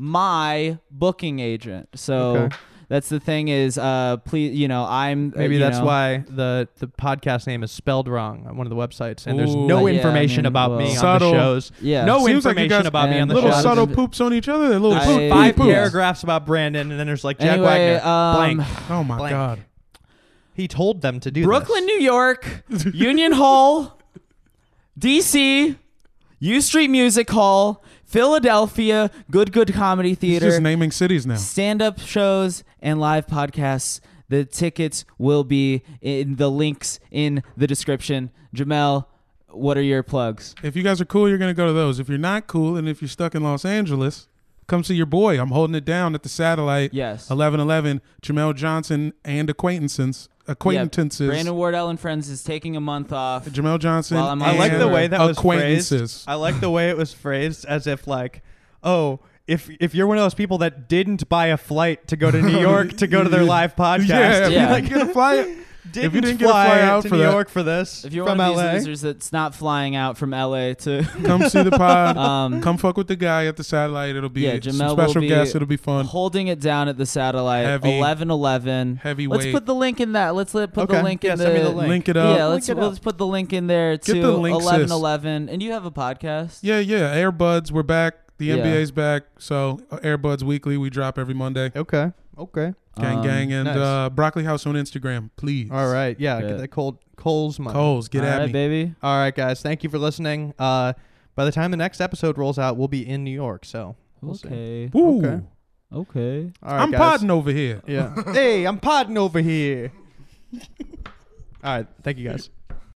my booking agent. So Okay. that's the thing is, uh, please, you know, I'm uh, Maybe you that's know, why the, the podcast name is spelled wrong on one of the websites, and there's Ooh. no Uh, yeah, I information mean, about well- me Subtle. on the shows. Yeah. No Seems like you information guys- about me on the and little shows. subtle Shots. poops on each other. Little I- poop, There's Five poops. paragraphs about Brandon, and then there's like Jack Anyway, Wagner. um, blank. Oh my Blank. god. He told them to do Brooklyn, this. New York, Union Hall, D C, U Street Music Hall, Philadelphia, Good Good Comedy He's Theater, just naming cities now. stand-up shows and live podcasts. The tickets will be in the links in the description. Jamel, what are your plugs? If you guys are cool, you're gonna go to those. If you're not cool, and if you're stuck in Los Angeles, come see your boy. I'm holding it down at the Satellite. Yes. eleven eleven. Jamel Johnson and acquaintances. Acquaintances. Brandon Wardell and Friends is taking a month off. Jamel Johnson. Well, I'm I like and the way that was phrased. acquaintances. I like the way it was phrased as if like, oh, if if you're one of those people that didn't buy a flight to go to New York to go to their live podcast, Yeah, Yeah. If you didn't get a flight, didn't, if you didn't get a fly flight out to for New that- York for this If you're from one of these L A, losers that's not flying out from L A to come see the pod. um, Come fuck with the guy at the Satellite. It'll be Yeah, some Jamel will special be guests. It'll be fun. holding it down at the Satellite, Heavy. eleven eleven. Heavyweight. Let's put the link in that. Let's let, put Okay. the link Yeah, in send the me the link. Link it up. Yeah, let's Link it let's up. put the link in there Get to the link, sis. eleven eleven. And you have a podcast. Yeah, yeah. Airbuds, we're back. The Yeah. N B A's back. So uh, Airbuds Weekly, we drop every Monday. okay, okay, Gang, Um, gang, and nice. uh, Broccoli House on Instagram, please. all right, yeah, Yeah. get that cold Cole's money. Coles, get All at right, me. baby. All right, guys, thank you for listening. Uh, by the time the next episode rolls out, we'll be in New York, so we'll see. Okay. Woo. Okay. Okay. All right, I'm guys. podding over here. Yeah. Hey, I'm podding over here. All right, thank you guys.